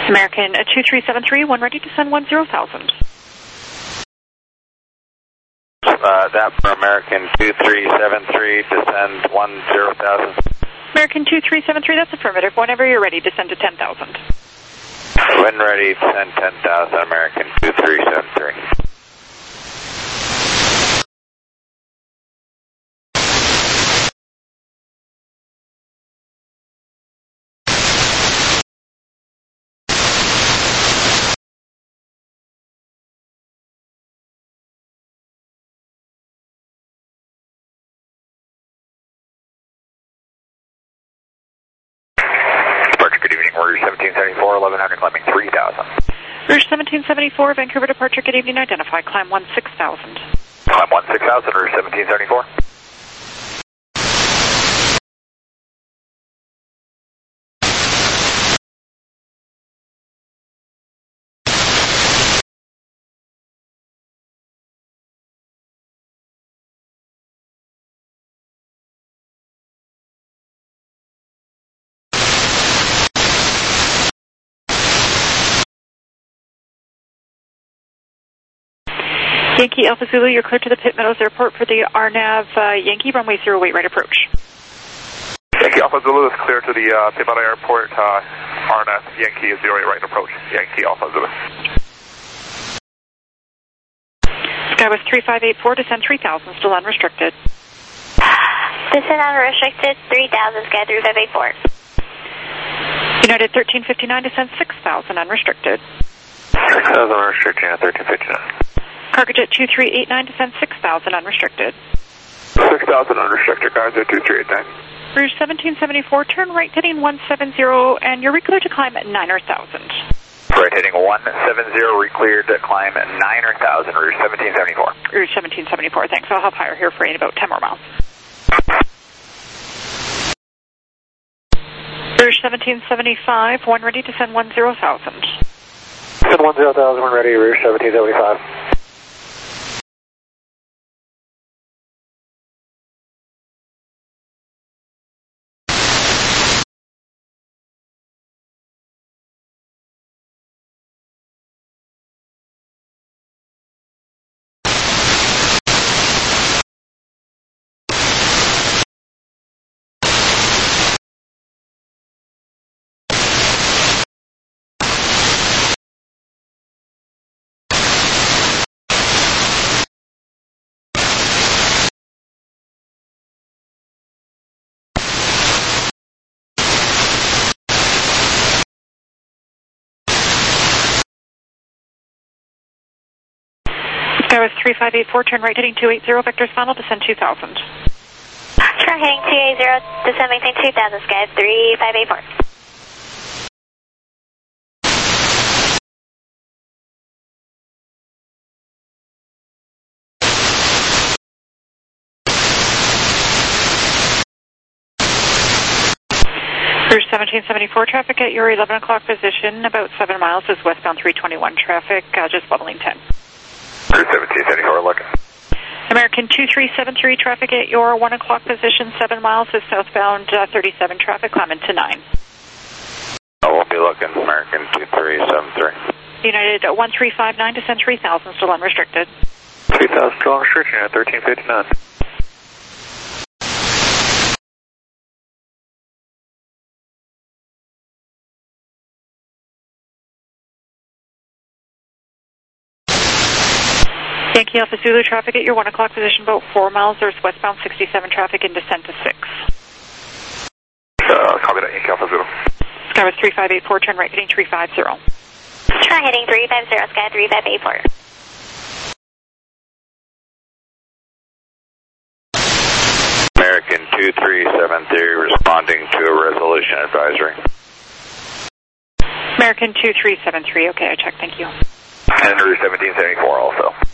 American 2373, one ready to send 10,000. That for American 2373, descend 10,000. American 2373, that's affirmative. Whenever you're ready, descend to 10,000. When ready, descend 10,000, American 2373. Rouge 1774, 1100, climbing 3000. Rouge 1774, Vancouver departure, good evening, identify, climb 16,000. Climb 16,000, Rouge 1774. Yankee Alpha Zulu, you're clear to the Pitt Meadows Airport for the RNAV Yankee, runway 08 right approach. Yankee Alpha Zulu is clear to the Pitt Meadows Airport, RNAV Yankee 08 right approach. Yankee Alpha Zulu. Skywest 3584, descend 3,000, still unrestricted. Descend unrestricted, 3,000, Sky 3584. United 1359, descend 6,000, unrestricted. 6,000 unrestricted, 1359. Cargojet 2389, descend 6,000, unrestricted. 6,000 unrestricted, guys, at 2389. Rouge 1774, turn right heading 170, and you're recleared to climb at 9,000. Right heading 170, recleared to climb at 9,000, Rouge 1774. Rouge 1774, thanks. I'll have higher here for you in about 10 more miles. Rouge 1775, one ready to send 10,000. Send 10,000, one ready, Rouge 1775. Skywest 3584, turn right heading 280, vectors final, descend 2,000. Turn heading 280, descend maintain 2,000, Sky 3584. Rouge 1774, traffic at your 11 o'clock position, about 7 miles is westbound 321 traffic, just bubbling 10. Rouge 1774, looking. American 2373, traffic at your 1 o'clock position, 7 miles is southbound 37 traffic, climbing to 9. I won't be looking, American 2373. United 1359, descend 3,000, still unrestricted. 3,000, still unrestricted, at 1359. Yankee Alpha Zulu, traffic at your 1 o'clock position, about 4 miles. There's westbound 67 traffic in descent to 6. Copy that, Yankee Alpha Zulu. Skywest 3584, turn right heading 350. Turn heading 350, Sky 3584. American 2373, responding to a resolution advisory. American 2373, okay, I checked, thank you. And Rouge 1774 also.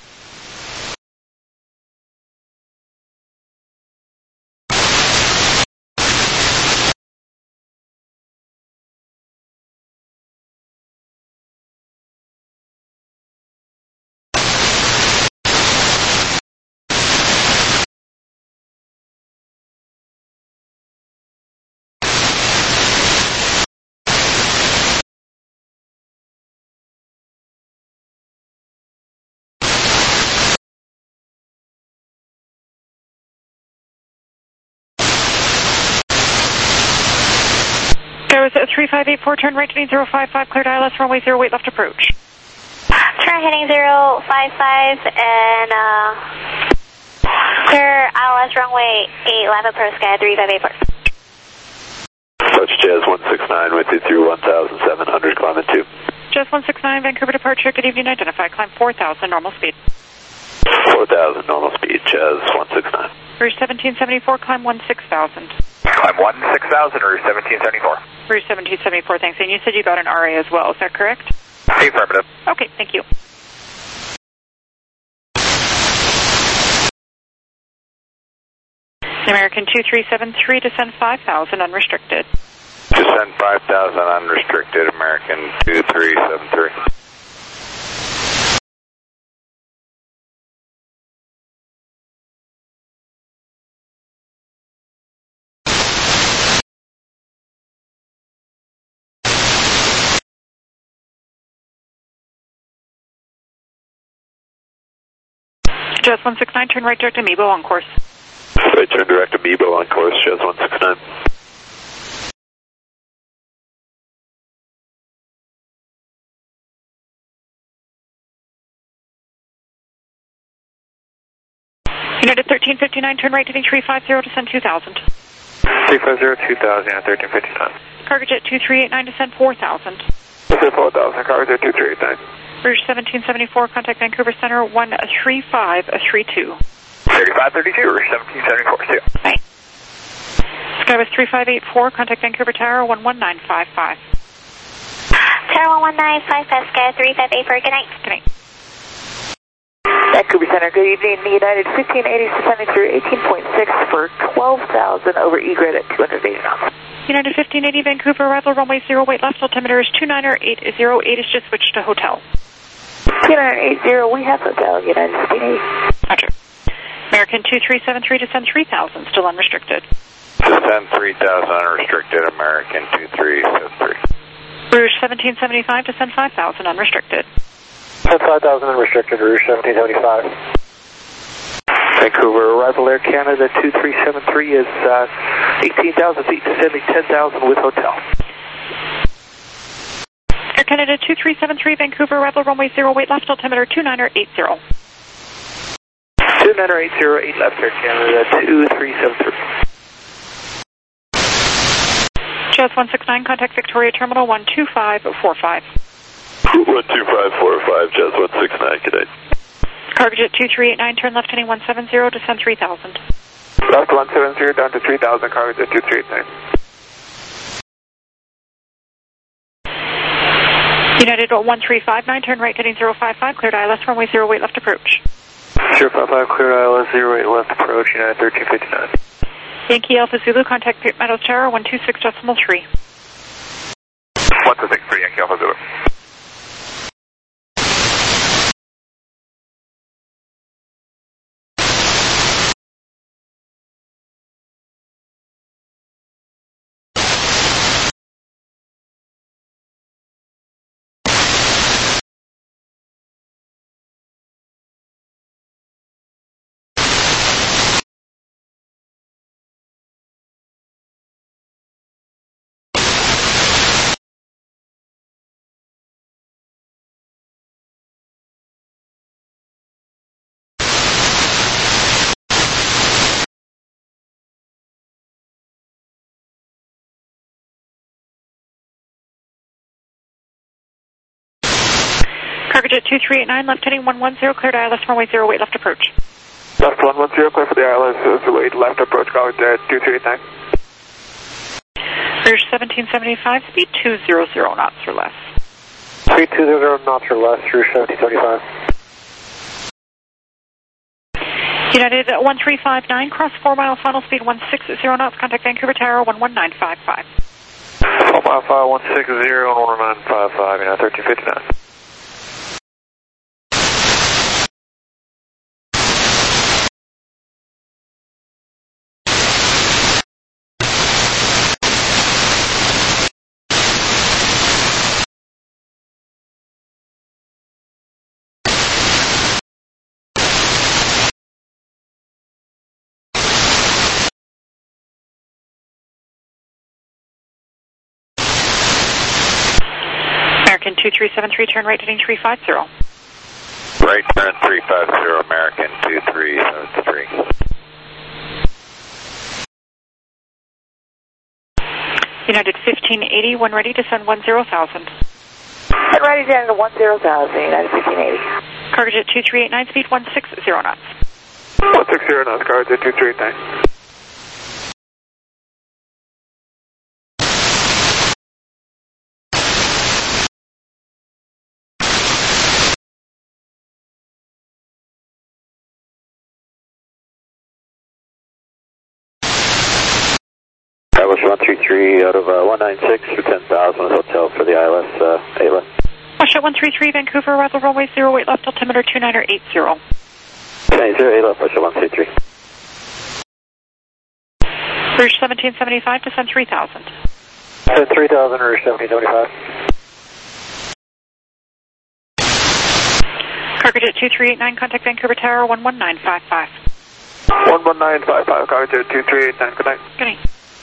Jazz 3584, turn right heading 055, cleared ILS, runway 08 left approach. Turn heading 055 and clear ILS runway 8 left approach, sky 3584. Approach Jazz 169 with you through 1,700, climbing 2. Jazz 169, Vancouver departure, good evening, identify, climb 4,000, normal speed. 4,000, normal speed, Jazz 169. Rouge 1774, climb 16,000. Climb 16,000, Rouge 1774. Rouge 1774, thanks. And you said you got an RA as well, is that correct? Affirmative. Okay, thank you. American 2373, descend 5,000, unrestricted. Descend 5,000, unrestricted, American 2373. Jazz 169, turn right direct Amiibo on course. Right turn direct Amiibo on course, Jazz 169. United 1359, turn right heading 350, descend 2,000. 350, 2,000, yeah, 1359. Cargo jet 2389, descend 4,000. Descend 4,000, cargo jet 2389. Rouge 1774, contact Vancouver Center 13532. 3532, Rouge 1774, see you. Bye. Skywest 3584, contact Vancouver Tower 11955. Tower 11955, sky 3584, good night. Good night. Vancouver Center, good evening. United 1580 descending through 18.6 for 12,000 over E-grid at 280 knots. United 1580 Vancouver, arrival runway 08 left, altimeter is 29808, is just switched to hotel. 2980, we have hotel, United 1580. Roger. American 2373, descend 3,000, still unrestricted. Descend 3,000, unrestricted, American 2373. Rouge 1775, descend 5,000, unrestricted. Descend 5,000, unrestricted, Rouge 1775. Vancouver, arrival Air Canada 2373 is 18,000 feet, descending 10,000 with hotel. Air Canada 2373, Vancouver, arrival runway 08 left, altimeter 29080. 29080, 8 left, Air Canada 2373. Jazz 169, contact Victoria Terminal 12545. 12545, Jazz 169, good night. Cargo jet 2389, turn left heading 170, descend 3,000. Left 170, down to 3,000, cargo jet 2389. United 1359, turn right heading 055, cleared ILS runway 08 left approach. 055, clear ILS 08 left approach, United 1359. Yankee Alpha Zulu, contact Pitt Meadows Tower 126.3. 126.3, Yankee Alpha Zulu. Cargo jet 2389, left heading 110, cleared ILS runway 08 left approach. Left 110, clear for the ILS 08 left approach, cargo jet 2389. Rouge 1775, speed 200 knots or less. Speed 200 knots or less, Rouge 1775. United 1359, cross 4 mile, final speed 160 knots, contact Vancouver Tower 11955. 4 mile file 160 and 1955, United 1359. 2373, turn right heading 350. Right turn 350, American 2373. United 1580, when ready, descend 10,000. And ready down to 10,000, United 1580. Cargojet 2389, speed 160 knots. 160 knots, Cargojet 2389. Establish 133 out of 196 for 10,000 hotel for the ILS Ayla. Washut 133, Vancouver, arrival runway 08 left, altimeter 2980. 90 Ayla, Washut 133. Rouge 1775, descend 3,000. 3,000, Rouge 1775. Cargojet 2389, contact Vancouver Tower 11955. 11955, Cargojet 2389, good night. Good night.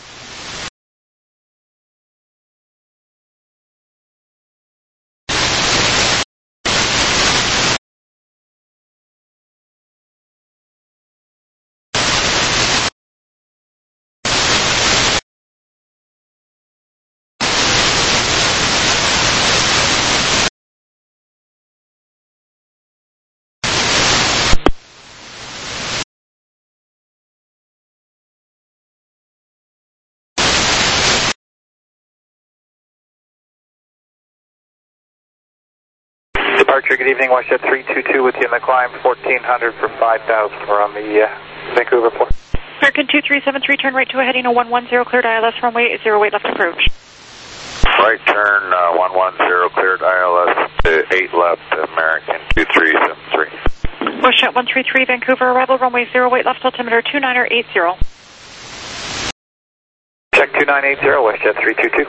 Departure, good evening, Washut 322 with you in the climb, 1400 for 5,000. We're on the Vancouver port. American 2373, turn right to a heading 110, cleared ILS, runway 08 left approach. Right turn 110, cleared ILS to 8 left, American 2373. Washut 133, Vancouver, arrival runway 08 left, altimeter 2980. Check 2980, Washut 322.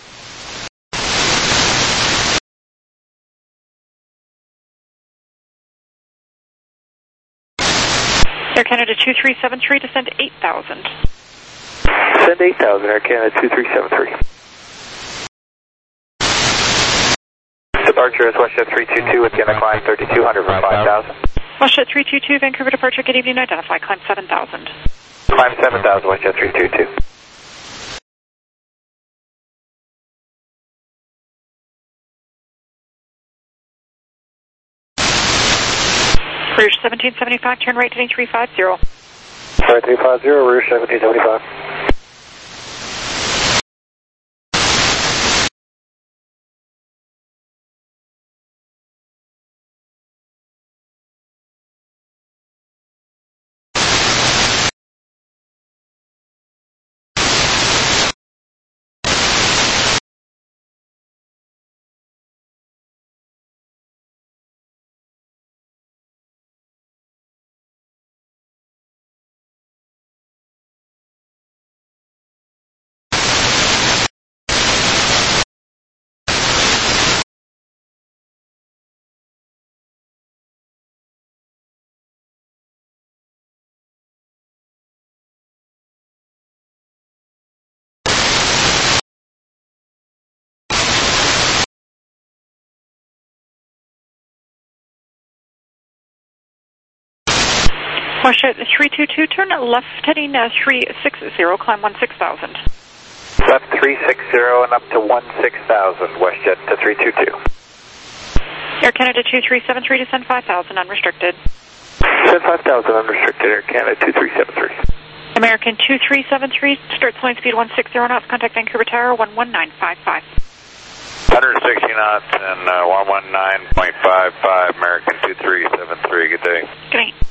Air Canada 2373, descend 8,000. Send 8,000, Air Canada 2373. Departure is Washut 322 with you in the climb, 3,200 for 5,000. Washut 322, Vancouver departure, good evening, identify, climb 7,000. Climb 7,000, Washut 322. Rouge 1775, turn right heading 350. Sorry, 350, Rouge 1775. Washut 322, turn left heading 360, climb 16,000. Left 360 and up to 16,000, WestJet to 322. Air Canada 2373, descend 5,000, unrestricted. Send 5,000 unrestricted, Air Canada 2373. American 2373, start flying speed 160 knots, contact Vancouver Tower 11955. 160 knots and 119.55, American 2373, good day. Good night.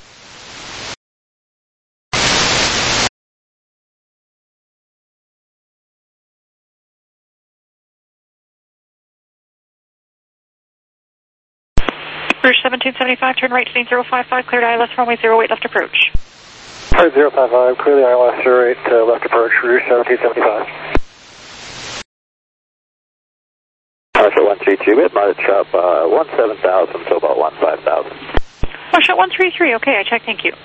Rouge 1775, turn right heading 055, cleared ILS runway 08 left approach. Cleared 055, clear the ILS 08 left approach, Rouge 1775. Washut 132, we had mileage up 17,000 to about 15,000. Washut 133, okay, I checked, thank you.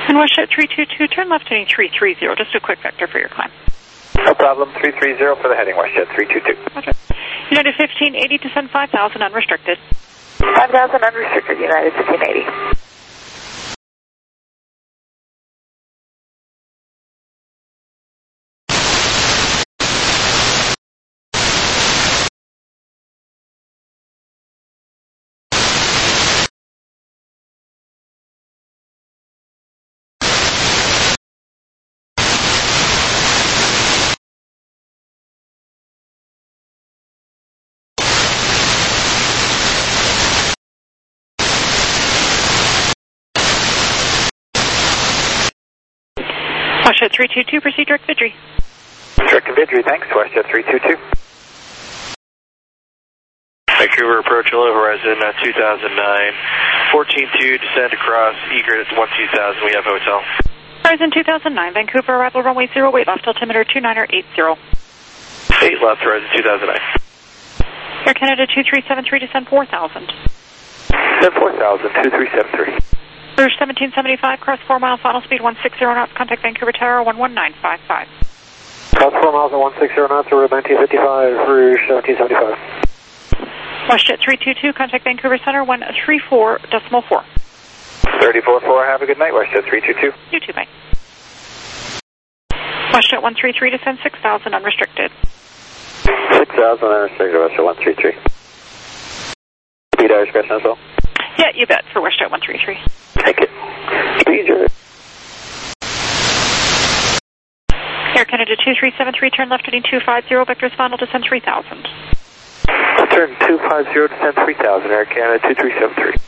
And WestJet 322, turn left heading 330, just a quick vector for your climb. No problem, 330 for the heading, WestJet 322. Roger. United 1580, descend 5,000 unrestricted. 5,000 unrestricted, United 1580. WestJet 322, proceed direct Vidri. Direct Vidri, thanks, WestJet 322. Vancouver approach hello horizon 2009, 14-2, descend across egret at 12000, we have hotel. Horizon 2009, Vancouver arrival runway 0, weight left, altimeter 2980. 8 left, horizon 2009. Air Canada 2373, descend 4,000. Descend 4,000, 2373. Rouge 1775, cross 4 mile, final speed 160 knots, contact Vancouver Tower 11955. Cross 4 miles at 160 knots, route 1955, Rouge 1775. WestJet 322, contact Vancouver Center 134.4. 34-4, have a good night, WestJet 322. You too, bye. WestJet 133, descend 6,000 unrestricted. 6,000 unrestricted, WestJet 133. Speed Irish question as well? Yeah, you bet, for WestJet 133. Thank you. Speed Air Canada 2373, turn left heading 250, vectors final, descend 3,000. Turn 250, descend 3,000, Air Canada 2373.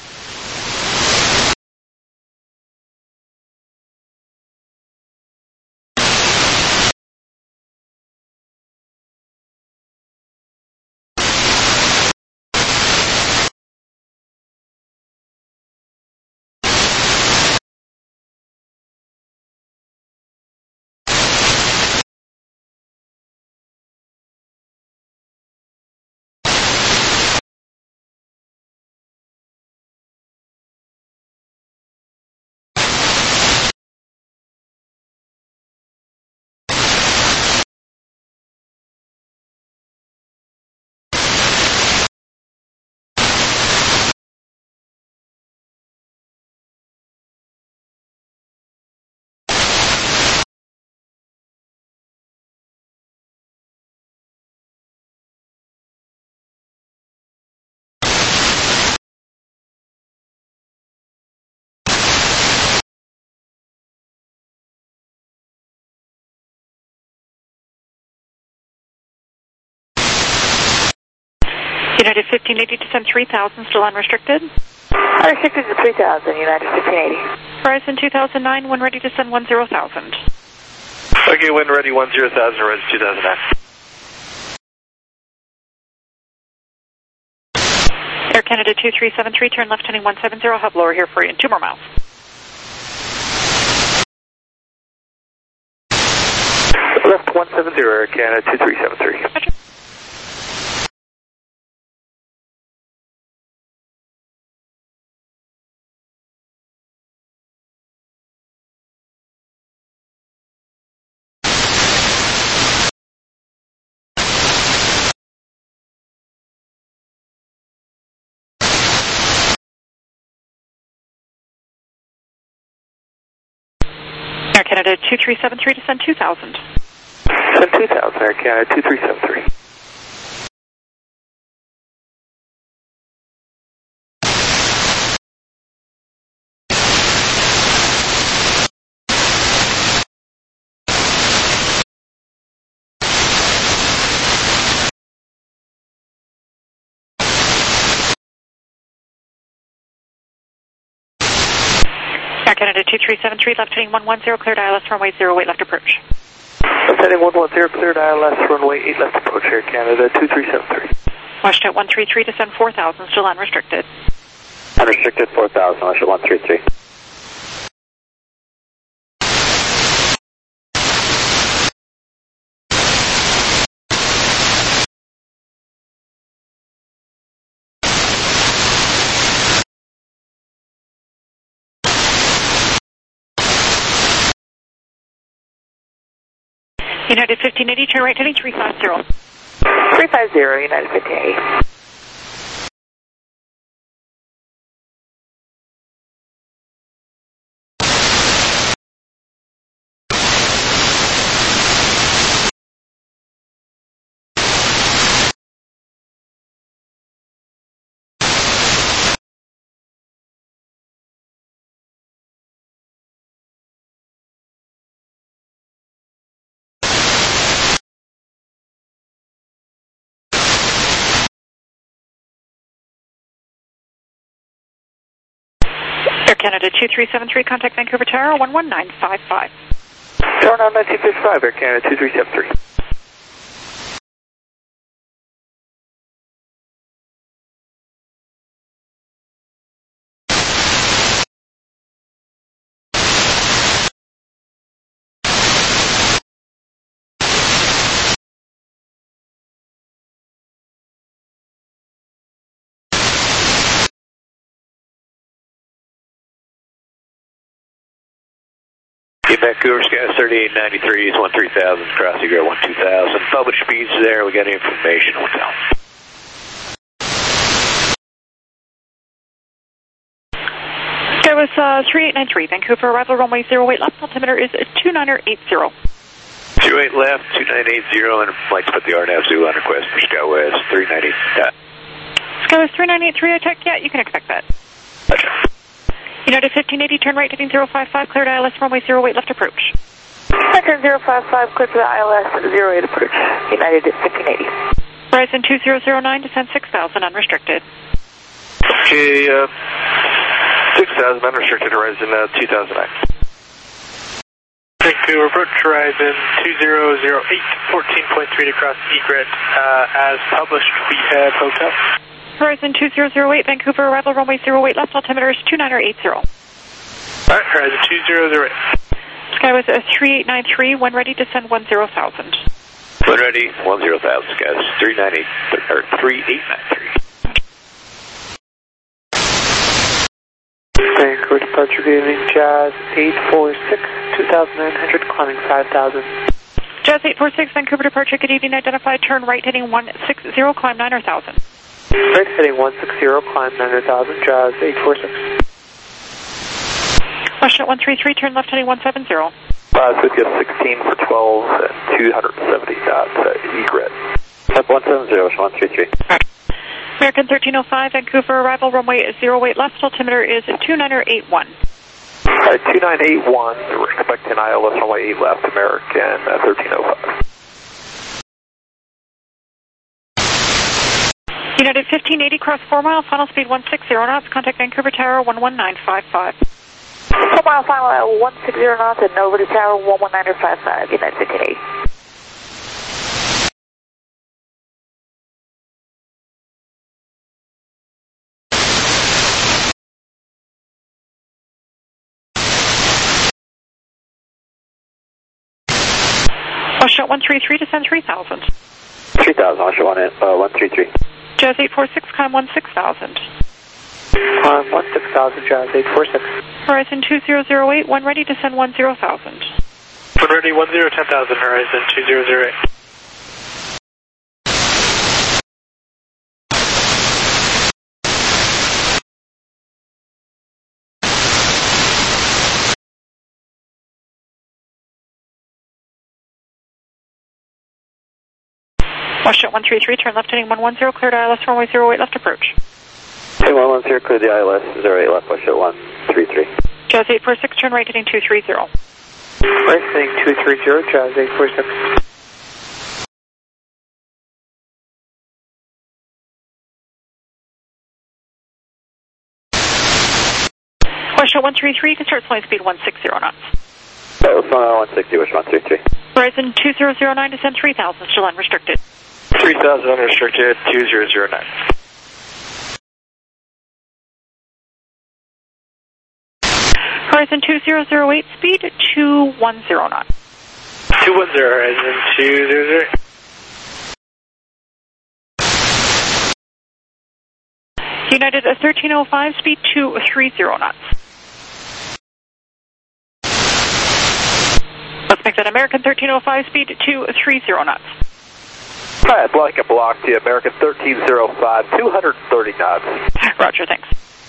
United 1580, descend 3,000, still unrestricted. Unrestricted to 3,000, United 1580. Horizon 2009, when ready, descend 10,000. Okay, when ready, 10,000, horizon 2009. Air Canada 2373, turn left heading 170, hub lower here for you in 2 more miles. Left 170, Air Canada 2373. Roger. Air Canada 2373, descend 2,000. Descend 2,000, Air Canada 2373. Air Canada 2373, left heading 110, cleared ILS runway 0, weight left approach. Left heading 110, cleared ILS runway 8 left approach, Air Canada 2373. WestJet 133, descend 4,000, still unrestricted. Unrestricted 4,000, WestJet 133. United 1580, turn right heading 350. 350, United 1580. Air Canada 2373, contact Vancouver Tower 11955. Tower 9255, Air Canada 2373. Vancouver, Sky 3893 is 13,000, cross Egret 12,000. Published speeds there, we got information, hotel. Sky was 3893, Vancouver, arrival runway 08 left, altimeter is 2980. 28 left, 2980, and flights put the RNAV Zulu on request for SkyWest 390. SkyWest 3983, I check, yeah, you can expect that. Gotcha. United 1580, turn right heading 055, cleared ILS runway 08 left approach. Center 055, cleared to the ILS 08 approach. United 1580. Horizon 2009, descend 6000, unrestricted. Okay, 6,000, unrestricted, Horizon 2009. Vancouver approach, Horizon 2008, 14.3 to cross Egret. As published, we have hotel. Horizon 2008, Vancouver, arrival runway 08 left, altimeter is 2980. Alright, Horizon 2008. Sky was 3893, when ready, descend 10,000. When ready, 10,000, guys. 3893. Vancouver departure, good evening, Jazz 846, 2,900, climbing 5,000. Jazz 846, Vancouver departure, good evening, identified, turn right heading 160, climb 9,000. Right heading 160, climb 9,000, Jazz 846. Westjet 133, turn left heading 170. Whiskey 16 for 12 and 270 knots at Egret. Up 170, 133. American 1305, Vancouver, arrival runway 08 left, altimeter is 2981. 2981, we're expecting ILS runway 8 left, American 1305. United 1580, cross 4 mile, final speed 160 knots, contact Vancouver Tower 11955. 4 mile final at 160 knots and over to Tower 11955, United 1580. Westjet 133, descend 3000. 3,000, Westjet 133. Jazz 846, climb 16,000. Climb 16,000, Jazz 846. Horizon 2008, when ready, descend 10,000. When ready, 10,000, Horizon 2008. Westjet 133, turn left heading 110, cleared ILS runway 08 left approach. Hey, 110, clear the ILS 08 left, Westjet 133. Jazz 846, turn right heading 230. Right heading 230, Jazz 846. Westjet 133, you can start flying speed 160 knots. That was 160, Westjet 133. Horizon 2009, descend 3000, still unrestricted. 3,000, unrestricted, 2009. Horizon 2008, speed 210 knots. 210, Horizon 208. United 1305, speed 230 knots. Let's make that American 1305, speed 230 knots. I'd like a block to American 1305, 230 knots. Roger, thanks.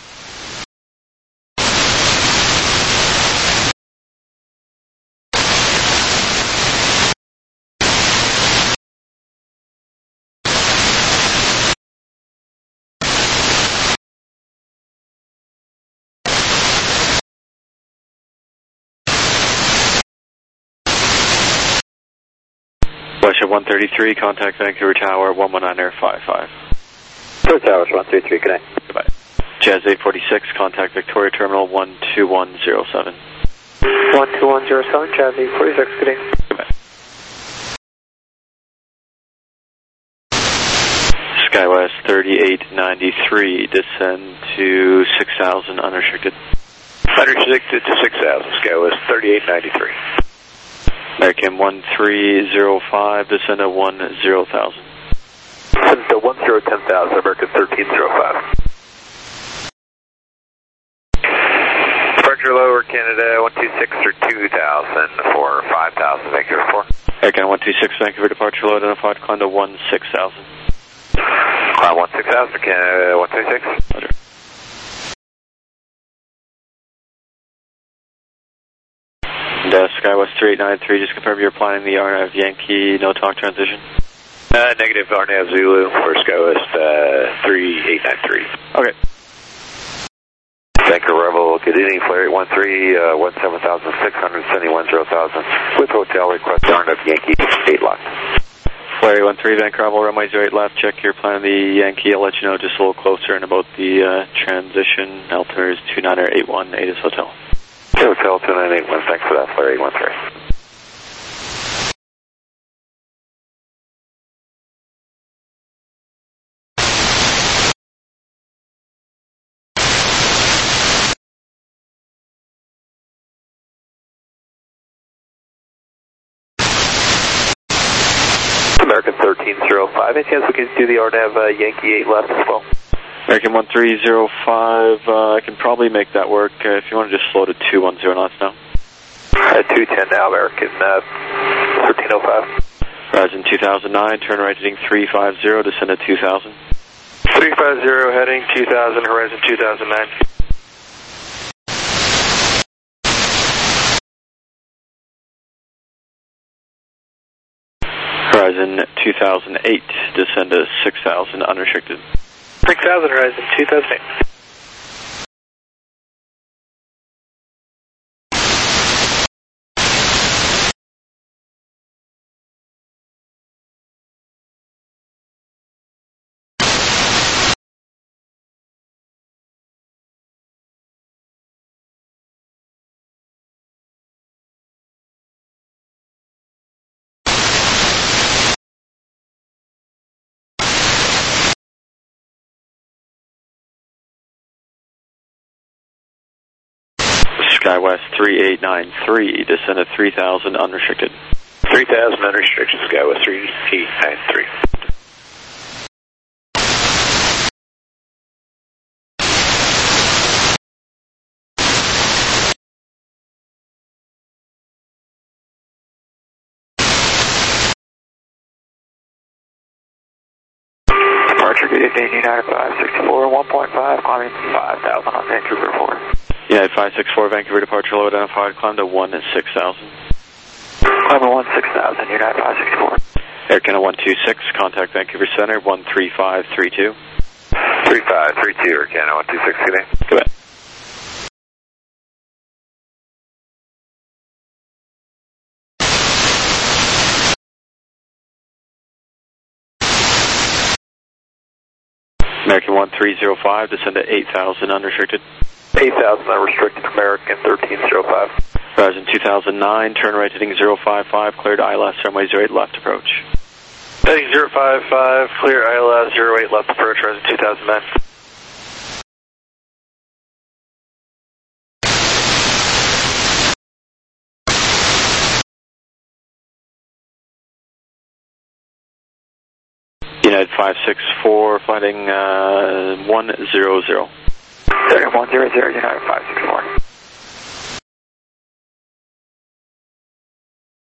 Westship 133, contact Vancouver Tower, 119.55. Vancouver Tower, 133, connect. Goodbye. Jazz 846, contact Victoria Terminal 12107. 12107, Jazz 846, good day. Goodbye. SkyWest 3893, descend to 6,000 unrestricted. Unrestricted to 6,000, SkyWest 3893. American 1305, descend to 10,000. Descend to 10,000, American 1305. Departure lower Canada 126 or 2,000 for 5,000, Vancouver 4. American 126, Vancouver departure low identified, climb to 16,000. Climb 16,000, Canada 126. Roger. SkyWest 3893, just confirm you're applying the RNAV Yankee no talk transition. Negative RNAV Zulu for SkyWest 3893. Okay. Vancouver Rebel, good evening, Flare 813, 17,600, sending 10,000 with hotel request RNAV Yankee 8 locked. Flare 813, Vancouver Rebel, runway 08 left, check your plan of the Yankee. I'll let you know just a little closer and about the transition. Altimeter is 2981, 8 is hotel. Hotel 2981, thanks for that, Flare 813. American 1305, any chance we can do the RNAV Yankee 8 left as well? American 1305, I can probably make that work if you want to just slow to 210 knots now. 210 now, American 1305. Horizon 2009, turn right heading 350, descend to 2000. 350 heading 2000, Horizon 2009. Horizon 2008, descend to 6,000, unrestricted. 6,000, Horizon 2008. SkyWest 3893, descend to 3,000, unrestricted. 3,000 unrestricted, SkyWest 3893. Departure, good evening, United 564, 1.5, climbing 5,000 on Vancouver 4. United 564, Vancouver departure low identified, climb to 16,000. Climb to 16,000, United 564. Air Canada 126, contact Vancouver Center, 13532. 3532, Air Canada 126, good day. Goodbye. American 1305, descend to 8,000, unrestricted. 8,000 unrestricted, American 1305. Horizon 2009, turn right heading 055, cleared ILS, runway 08 left approach. Heading 055, clear ILS 08 left approach, Horizon 2009. United 564, flighting 100. 100, United 564.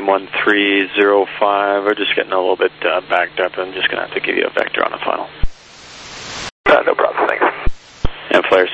American 1305, we're just getting a little bit backed up. I'm just going to have to give you a vector on the final. No problem, thanks. And Flyer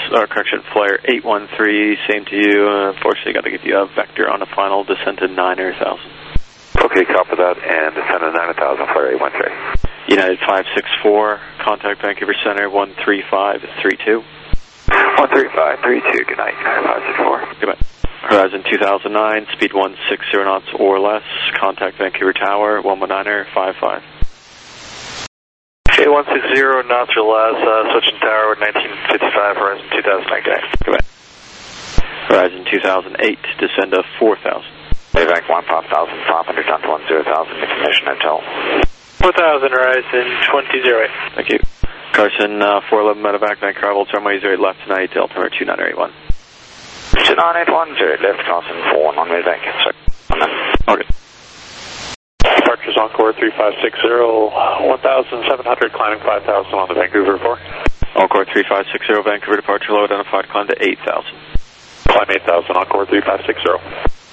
813, same to you. Unfortunately, got to give you a vector on the final, descend to 9,000. Okay, copy that, and descend to 9,000, Flyer 813. United 564, contact Vancouver Center 13532. 13532, good night, United 564. Goodbye. Horizon 2009, speed 160 knots or less, contact Vancouver Tower 119er 55. Okay, 160 knots or less, switching tower 1955, Horizon 2009, guys. Goodbye. Horizon 2008, descend to 4,000. Payback 1,500, down to 10,000, information hotel. 4,000, Horizon 2008. Thank you. Carson, 411 medevac, Vancouver, runway 08 left tonight, altimeter 2981. 2981, 08 left, Carson 4, on medevac. Okay. Departures Encore 3560, 1,700, climbing 5,000 on the Vancouver 4. Encore 3560, Vancouver departure low identified, climb to 8,000. Climb 8,000, Encore 3560.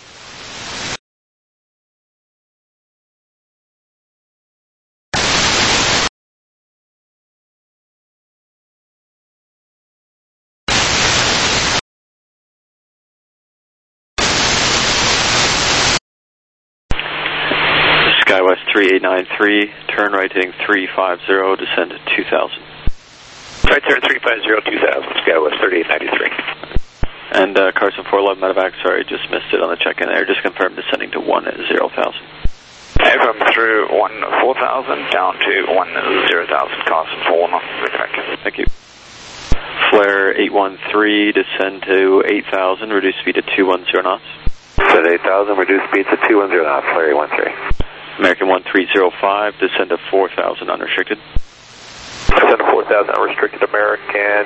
SkyWest 3893, turn right heading 350, descend to 2,000. Right turn 350, 2,000, SkyWest 3893. And Carson 411 medevac, sorry, just missed it on the check-in there, just confirmed descending to 10,000. From through 4,000 down to 10,000, Carson 4, medevac. Thank you. Flare 813, descend to 8,000, reduce speed to 210 knots. Set 8,000, reduce speed to 210 knots, Flare 813. American 1305, descend to 4,000 unrestricted. Descend to 4,000 unrestricted, American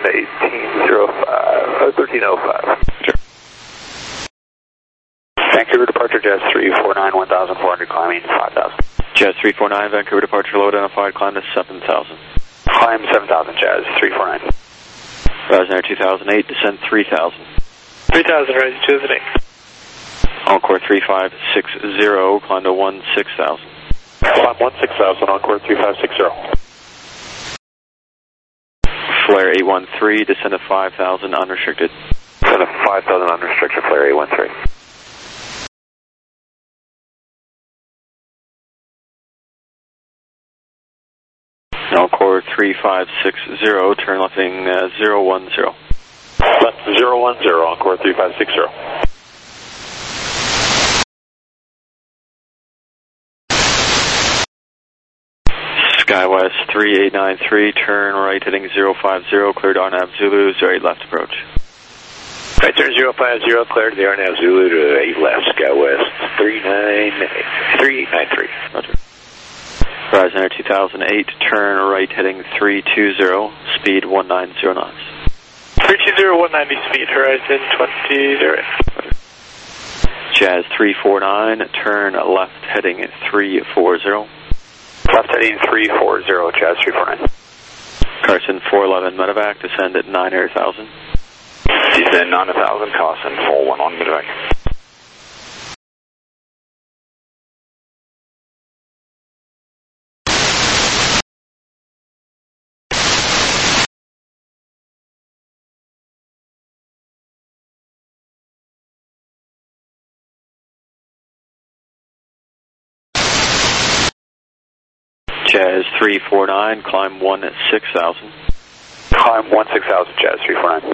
1305. Sure. Vancouver departure, Jazz 349, 1,400, climbing 5,000. Jazz 349, Vancouver departure low identified, climb to 7,000. Climb 7,000, Jazz 349. Horizon Air 2008, descend 3,000. 3,000, Horizon 2008. Encore 3560, climb to 16,000. Climb 16,000, Encore 3560. Flare 813, descend to 5,000 unrestricted. Descend to 5,000 unrestricted, Flare 813. Encore 3560, turn left heading 010. Left 010, Encore 3560. SkyWest 3893, turn right heading 050, cleared RNAV Zulu, 08 left approach. Right turn 050, cleared the RNAV Zulu to 8 left, SkyWest 3893. Roger. Horizon Air 2008, turn right heading 320, speed 190 knots. 320, 190 speed, Horizon 2008. Jazz 349, turn left heading 340. Left heading 340, Jazz 349. Carson 411 medevac, descend at 9,000. Descend 9,000, Carson 411 medevac. Jazz 349, climb 16,000. Climb 16,000, Jazz 349.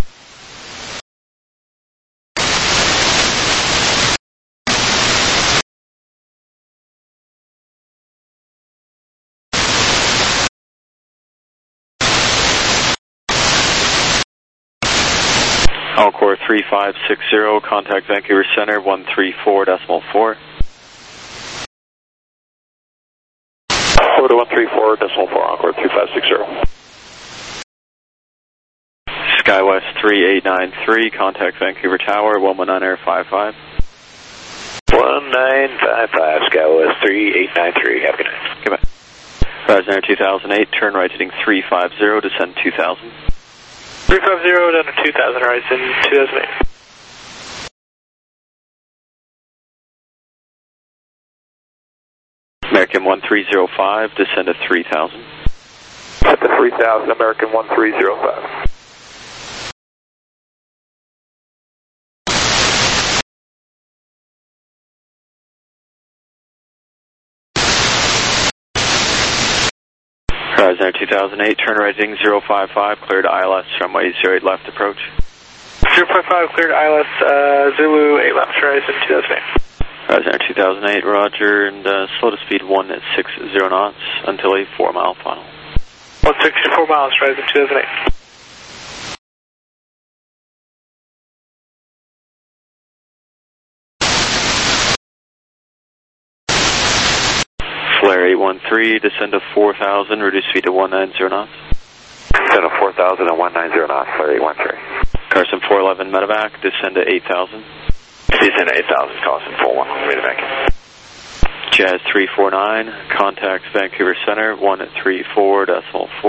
Encore 3560, contact Vancouver Center 134.4. 134.4, Encore 3560. SkyWest 3893, contact Vancouver Tower 119er 55. 1955, SkyWest 3893, have a good night. Goodbye. Horizon Air 2008, turn right heading 350, descend 2,000. 350 down to 2,000, Horizon 2008. American 1305, descend to 3000. Set to 3000, American 1305. Horizon Air 2008, turn right heading 055, cleared ILS, runway 08 left approach. 055, cleared ILS, Zulu 8 left, Horizon 2008. Horizon Air 2008, roger, and slow to speed 160 knots until a 4 mile final. 164 miles, Horizon 2008. Flare 813, descend to 4000, reduce speed to 190 knots. Descend to 4000 and 190 knots, Flare 813. Carson 411, medevac, descend to 8000. Descend to 8000, Carson 411, medevac. Jazz 349, contact Vancouver Center 134.4.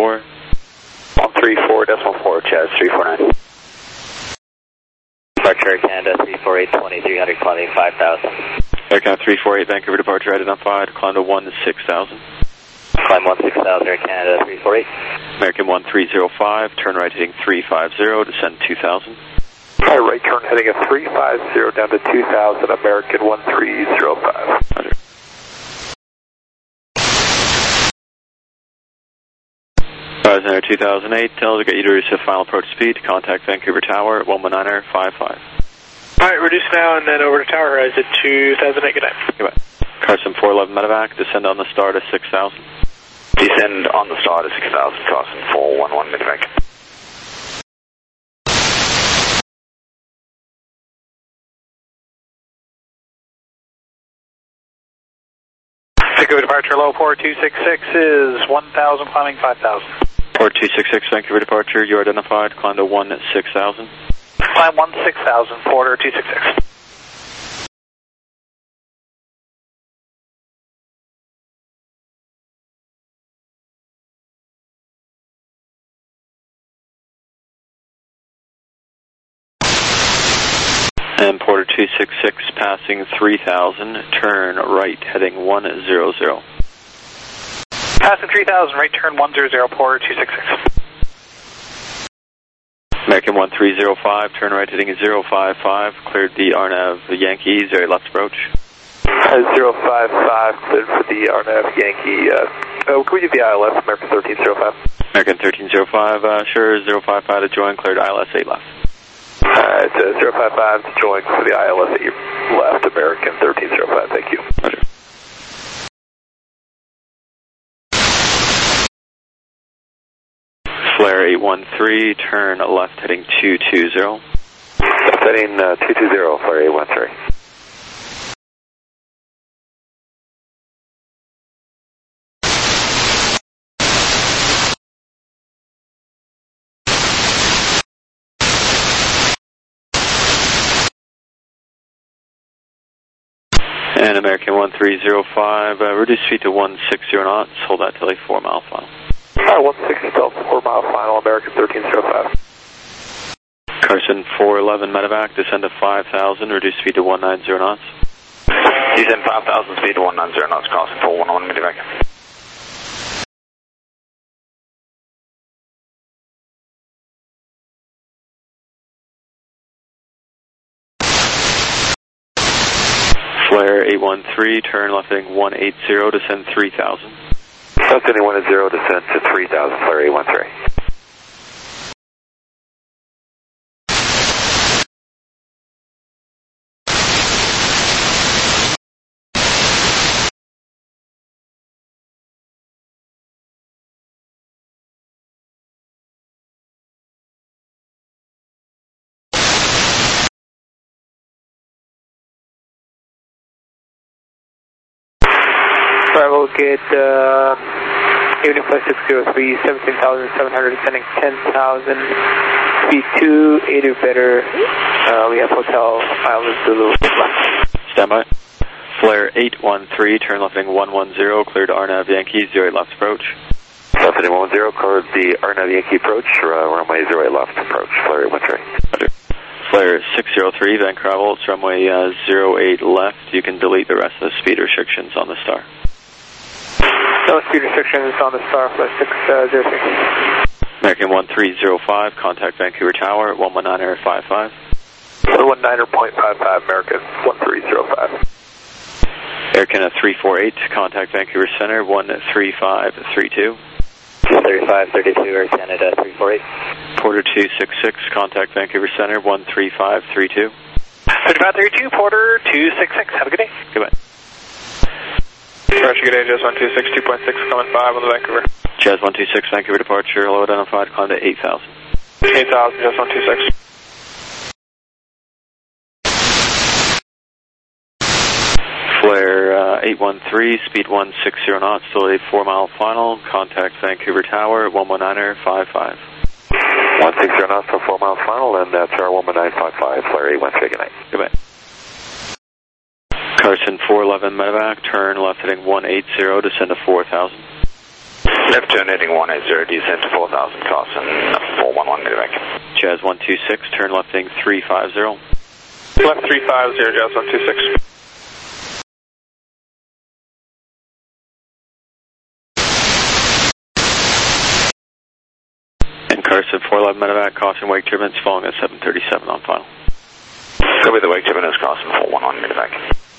134.4, Jazz 349. Departure Canada 348, 2300, climbing 5000. Aircraft 348, Vancouver departure identified, climb to 16,000. Climb 16,000, Air Canada 348. American 1305, turn right heading 350, descend 2000. Right turn heading at 350 down to 2000, American 1305. Roger. Horizon Air 2008, tell to get you to reduce the final approach speed, contact Vancouver Tower 119.55. Alright, reduce now and then over to Tower Horizon 2008, good night. Goodbye. Carson 411 medevac, descend on the star to 6000. Descend on the star to 6000, Carson 411 medevac. Vancouver departure low port 266 is 1000, climbing 5000. Port 266, Vancouver departure, you are identified, climb to 16,000. Climb 16,000, Porter 266. And Porter 266 passing 3000, turn right heading 100. Passing 3000, right turn 100, Porter 266. American 1305, turn right heading 055, cleared the RNAV Yankee, 0 left approach. 055, cleared for the RNAV Yankee. Can we do the ILS, American 1305? American 1305, sure, 055 to join, cleared ILS 8 left. It's 055 to join for the ILS 8 left, American 1305, thank you. Roger. Flare 813, turn left heading 220. Left heading 220, Flare 813. And American 1305, reduce speed to 160 knots, hold that till a 4 mile final. 160 till 4 mile final, American 1305. Carson 411 medevac, descend to 5000, reduce speed to 190 knots. Descend 5000, speed to 190 knots, Carson 411 medevac. Flare 813, turn left heading 180, descend 3000. Left heading 180, descend to 3000, Flare 813. We'll get Evening Flight 603, 17,700, descending 10,000, speed 280 or better. We have Hotel Island Zulu. Stand by. Flare 813, turn left heading 110, cleared RNAV Yankee, 08 left approach. Left heading 110, cleared the RNAV Yankee approach, runway 08 left approch, Flare 813. Roger. Flare 603, Vancouver Travel, it's runway 08 left. You can delete the rest of the speed restrictions on the star. No speed restrictions on the Star Flight 603. American 1305, contact Vancouver Tower, 119.55. 119.55, American 1305. Air Canada 348, contact Vancouver Center, 13532. 3532, Air Canada 348. Porter 266, contact Vancouver Center, 13532. 3532, Porter 266, have a good day. Goodbye. Roger, good day, Jazz 126, 2.6, coming 5 on the Vancouver. Jazz 126, Vancouver departure, hello identified, climb to 8,000. 8,000, Jazz 126. Flare 813, speed 160 knots, still a 4-mile final, contact Vancouver Tower, 119.55. 160 knots for 4 miles final, and that's our 119.55, flare 813, good night. Goodbye. Carson 411 medevac, turn left heading 180, descend to 4,000. Left turn heading 180, descend to 4,000, Carson 411 medevac. Jazz 126, turn left heading 350. Left 350, Jazz 126. And Carson 411 medevac, caution wake turbulence falling at 737 on final. Copy the wake turbulence, Carson 411 medevac.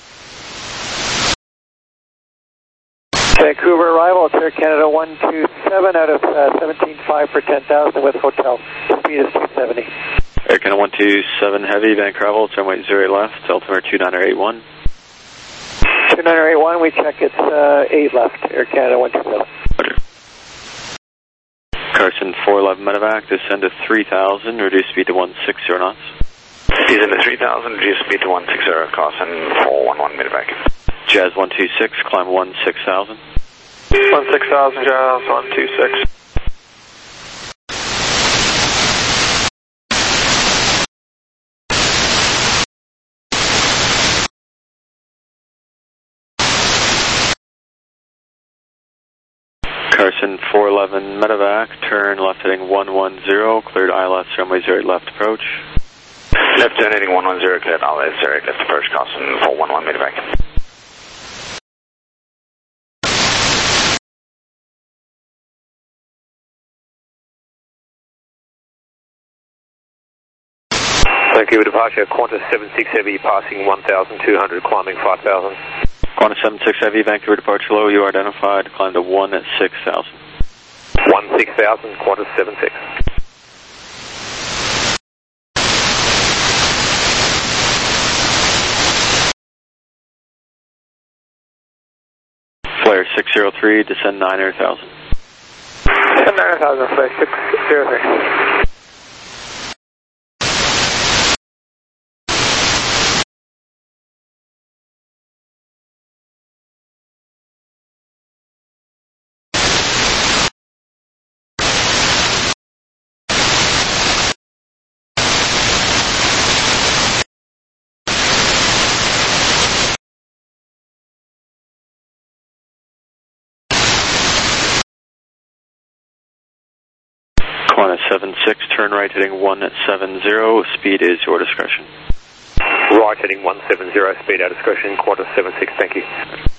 Vancouver arrival, it's Air Canada 127 out of 17.5 for 10,000 with hotel. Speed is 270. Air Canada 127 heavy, Vancouver arrival, runway 08 left, altimeter 2981. 2981, we check it's 8 left, Air Canada 127. Roger. Carson 411 medevac, descend to 3,000, reduce speed to 160 knots. Descend to 3,000, reduce speed to 160, Carson 411 medevac. Jazz 126, climb 16,000. 16,000, Jazz 126. Carson 411 medevac, turn left heading 110, cleared ILS runway 08 left approach. Left turn heading 110, cleared ILS 08 left approach, Carson 411 medevac. Vancouver departure, Qantas 76 Heavy, passing 1,200, climbing 5,000. Qantas 76 Heavy, Vancouver departure low, you are identified, climb to 16,000. 16,000, Qantas 76. Flare 603, descend 9,000. Descend 9,000, flare 603. Qantas 76, turn right heading 170, speed is your discretion. Right heading 170, speed our discretion, Qantas 76, thank you.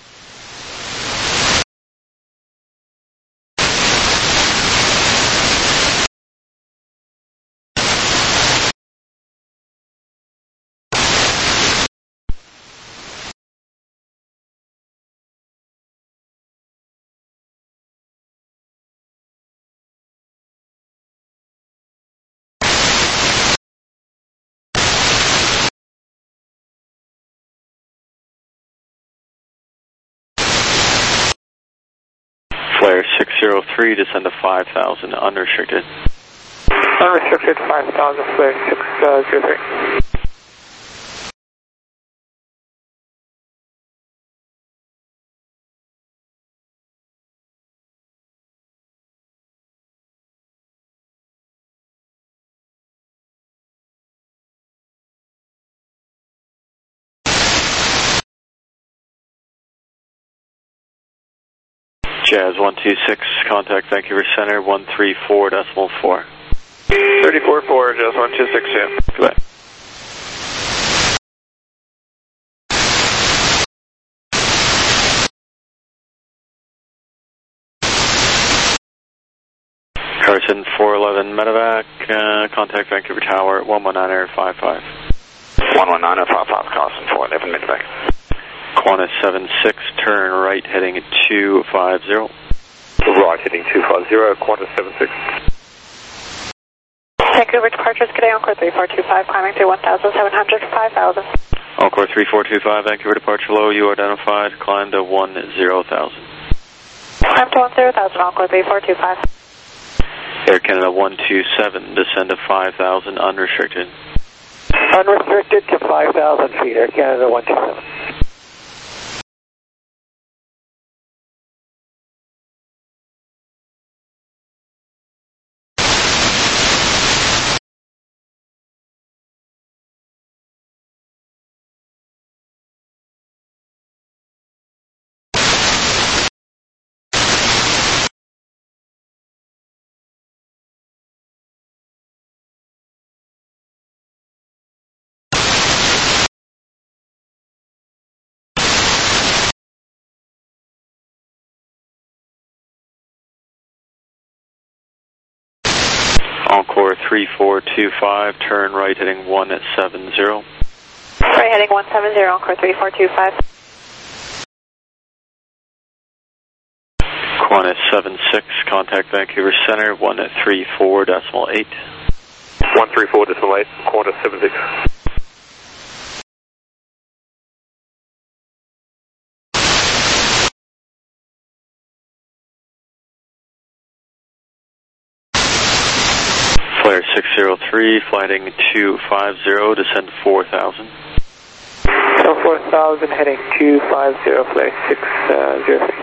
Flare 603, descend to 5,000, unrestricted. Unrestricted 5,000, flare 603. Jazz 126, contact Vancouver Center, 134.4. 34.4, Jazz 126, yeah. Goodbye. Houston 411 medevac, contact Vancouver Tower 119.55. 119.55, Carson 411 medevac. Qantas 76, turn right heading 250. Right heading 250, Qantas 76. Vancouver departures, good day, Encore 3425, climbing through 1,700, 5,000. Encore 3425, Vancouver departure low, you identified, climb to 10,000. Climb to 10,000, Encore 3425. Air Canada 127, descend to 5,000, unrestricted. Unrestricted to 5,000 feet, Air Canada 127. Encore 3425, turn right heading 170. Right heading 170, Encore 3425. Qantas 76, contact Vancouver Center 134.8. 134.8, Qantas 76. Flare 603, flighting 250, descend 4,000. So 4,000 heading 250, flare 603.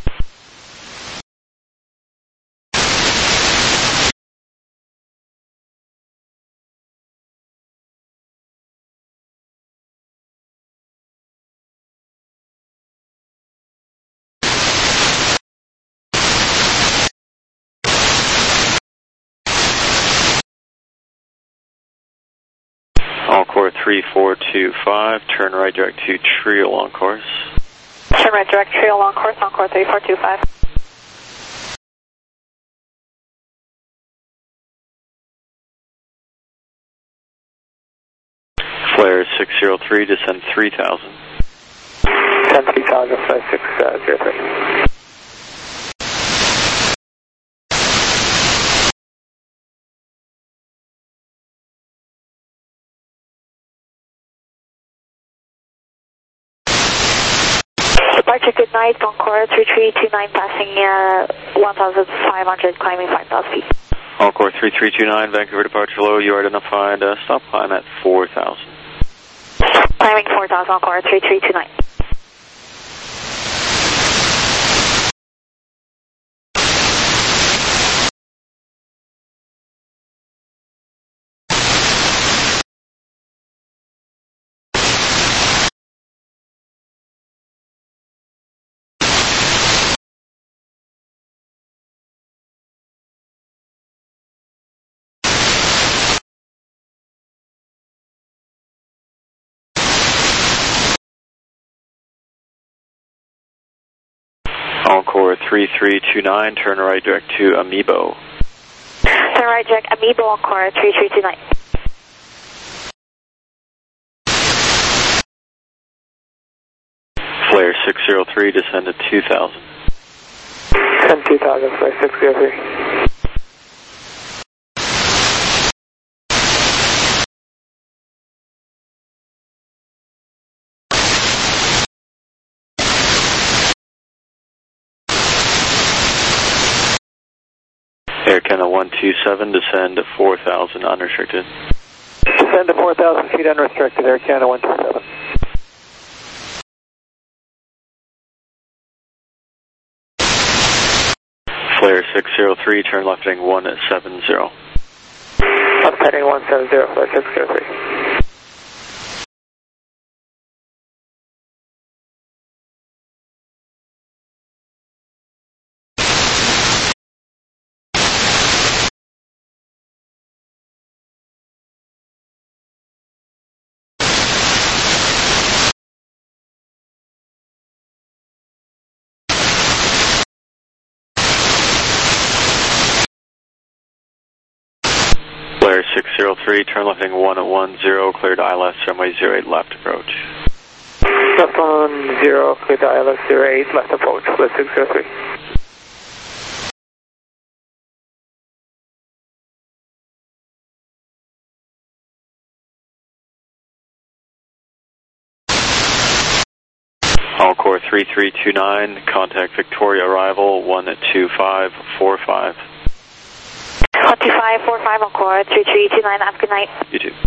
Encore 3425, turn right direct to Trio on course. Turn right direct, Trio on course, Encore 3425. Flare 603, descend 3,000. Descend 3,000, flare 603. Departure, good night, Encore 3329, passing 1,500, climbing 5,000 feet. Encore 3329, Vancouver departure low, you are identified, stop climb at 4,000. Climbing 4,000, Encore 3329. Encore 3329, turn right direct to Amiibo. Turn right direct, Amiibo, Encore 3329. Flare 603, descend to 2,000. Descend 2,000, flare 603. Air Canada 127, descend to 4,000, unrestricted. Descend to 4,000 feet unrestricted, Air Canada 127. Flare 603, turn left heading 170. Left heading 170, flare 603. 603, turn left heading 110, cleared ILS, runway 08 left approach. Left 10, cleared ILS 08 left approach, flight 603. Encore 3329, contact Victoria arrival 12545. 12545 Encore 3329, have a good night. You too.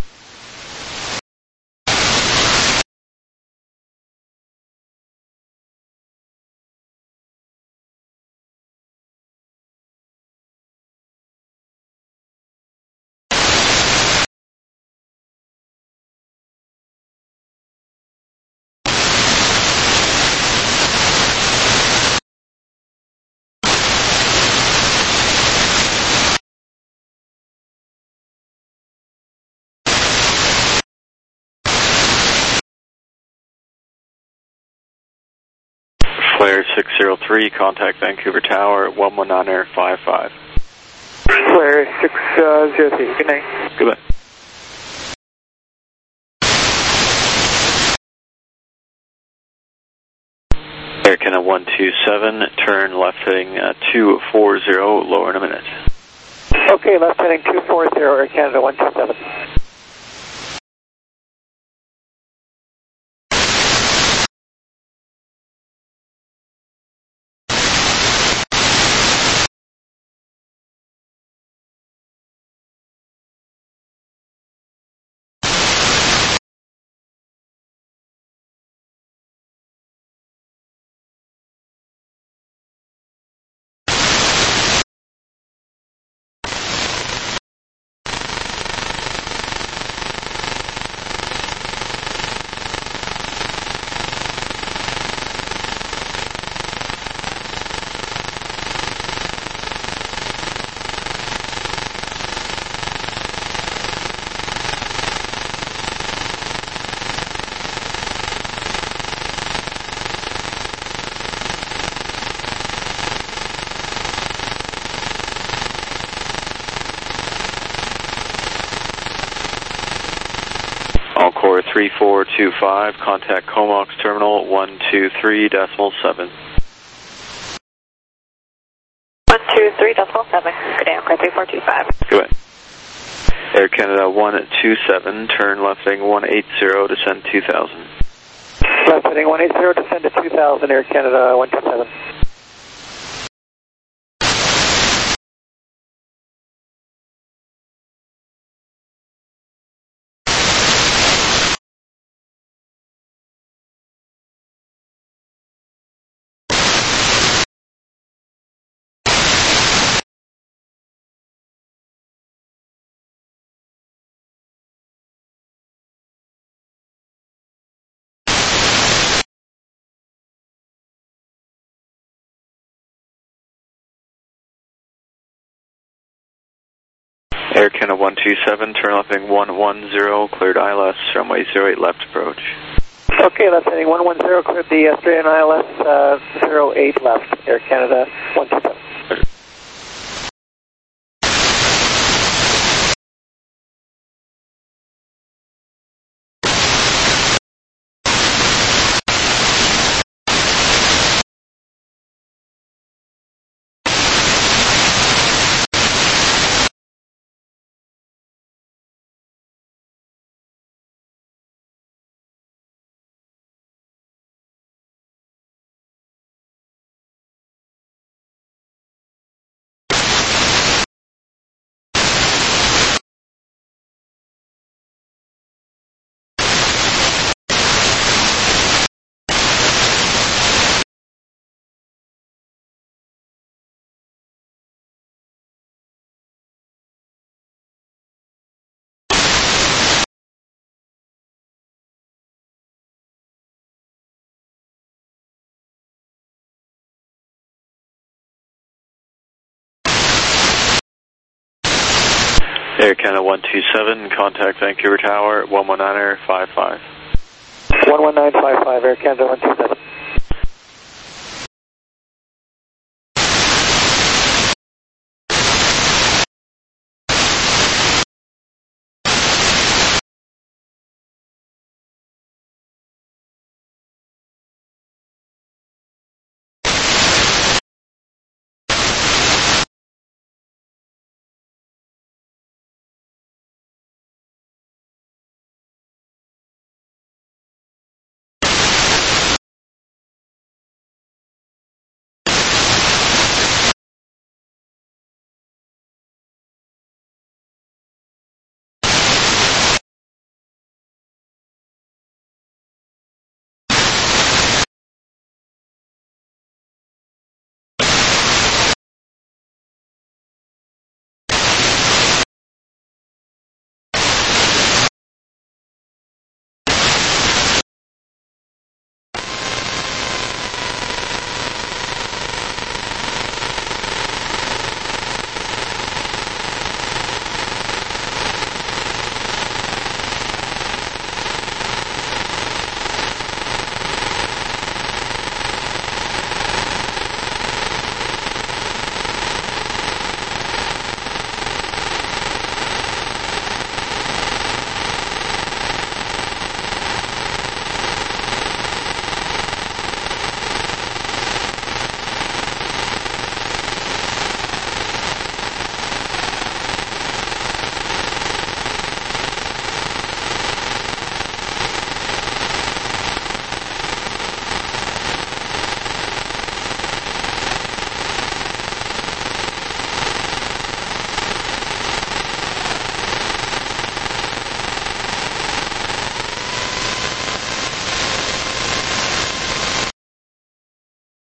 Flare 603, contact Vancouver Tower 119.55. Flare 603, good night. Goodbye. Air Canada 127, turn left heading 240, lower in a minute. Okay, left heading 240, Air Canada 127. Encore 3425, contact Comox Terminal 123.7. 123.7, good day, Encore 3425. Goodbye. Air Canada 127, turn left heading 180, descend 2000. Left heading 180, descend to 2000, Air Canada 127. Air Canada 127, turn left heading 110, cleared ILS, runway 08 left approach. Okay, left heading 110, cleared the Australian ILS 08 left, Air Canada 127. Air Canada 127, contact Vancouver Tower 119.55. 119.55, Air Canada 127.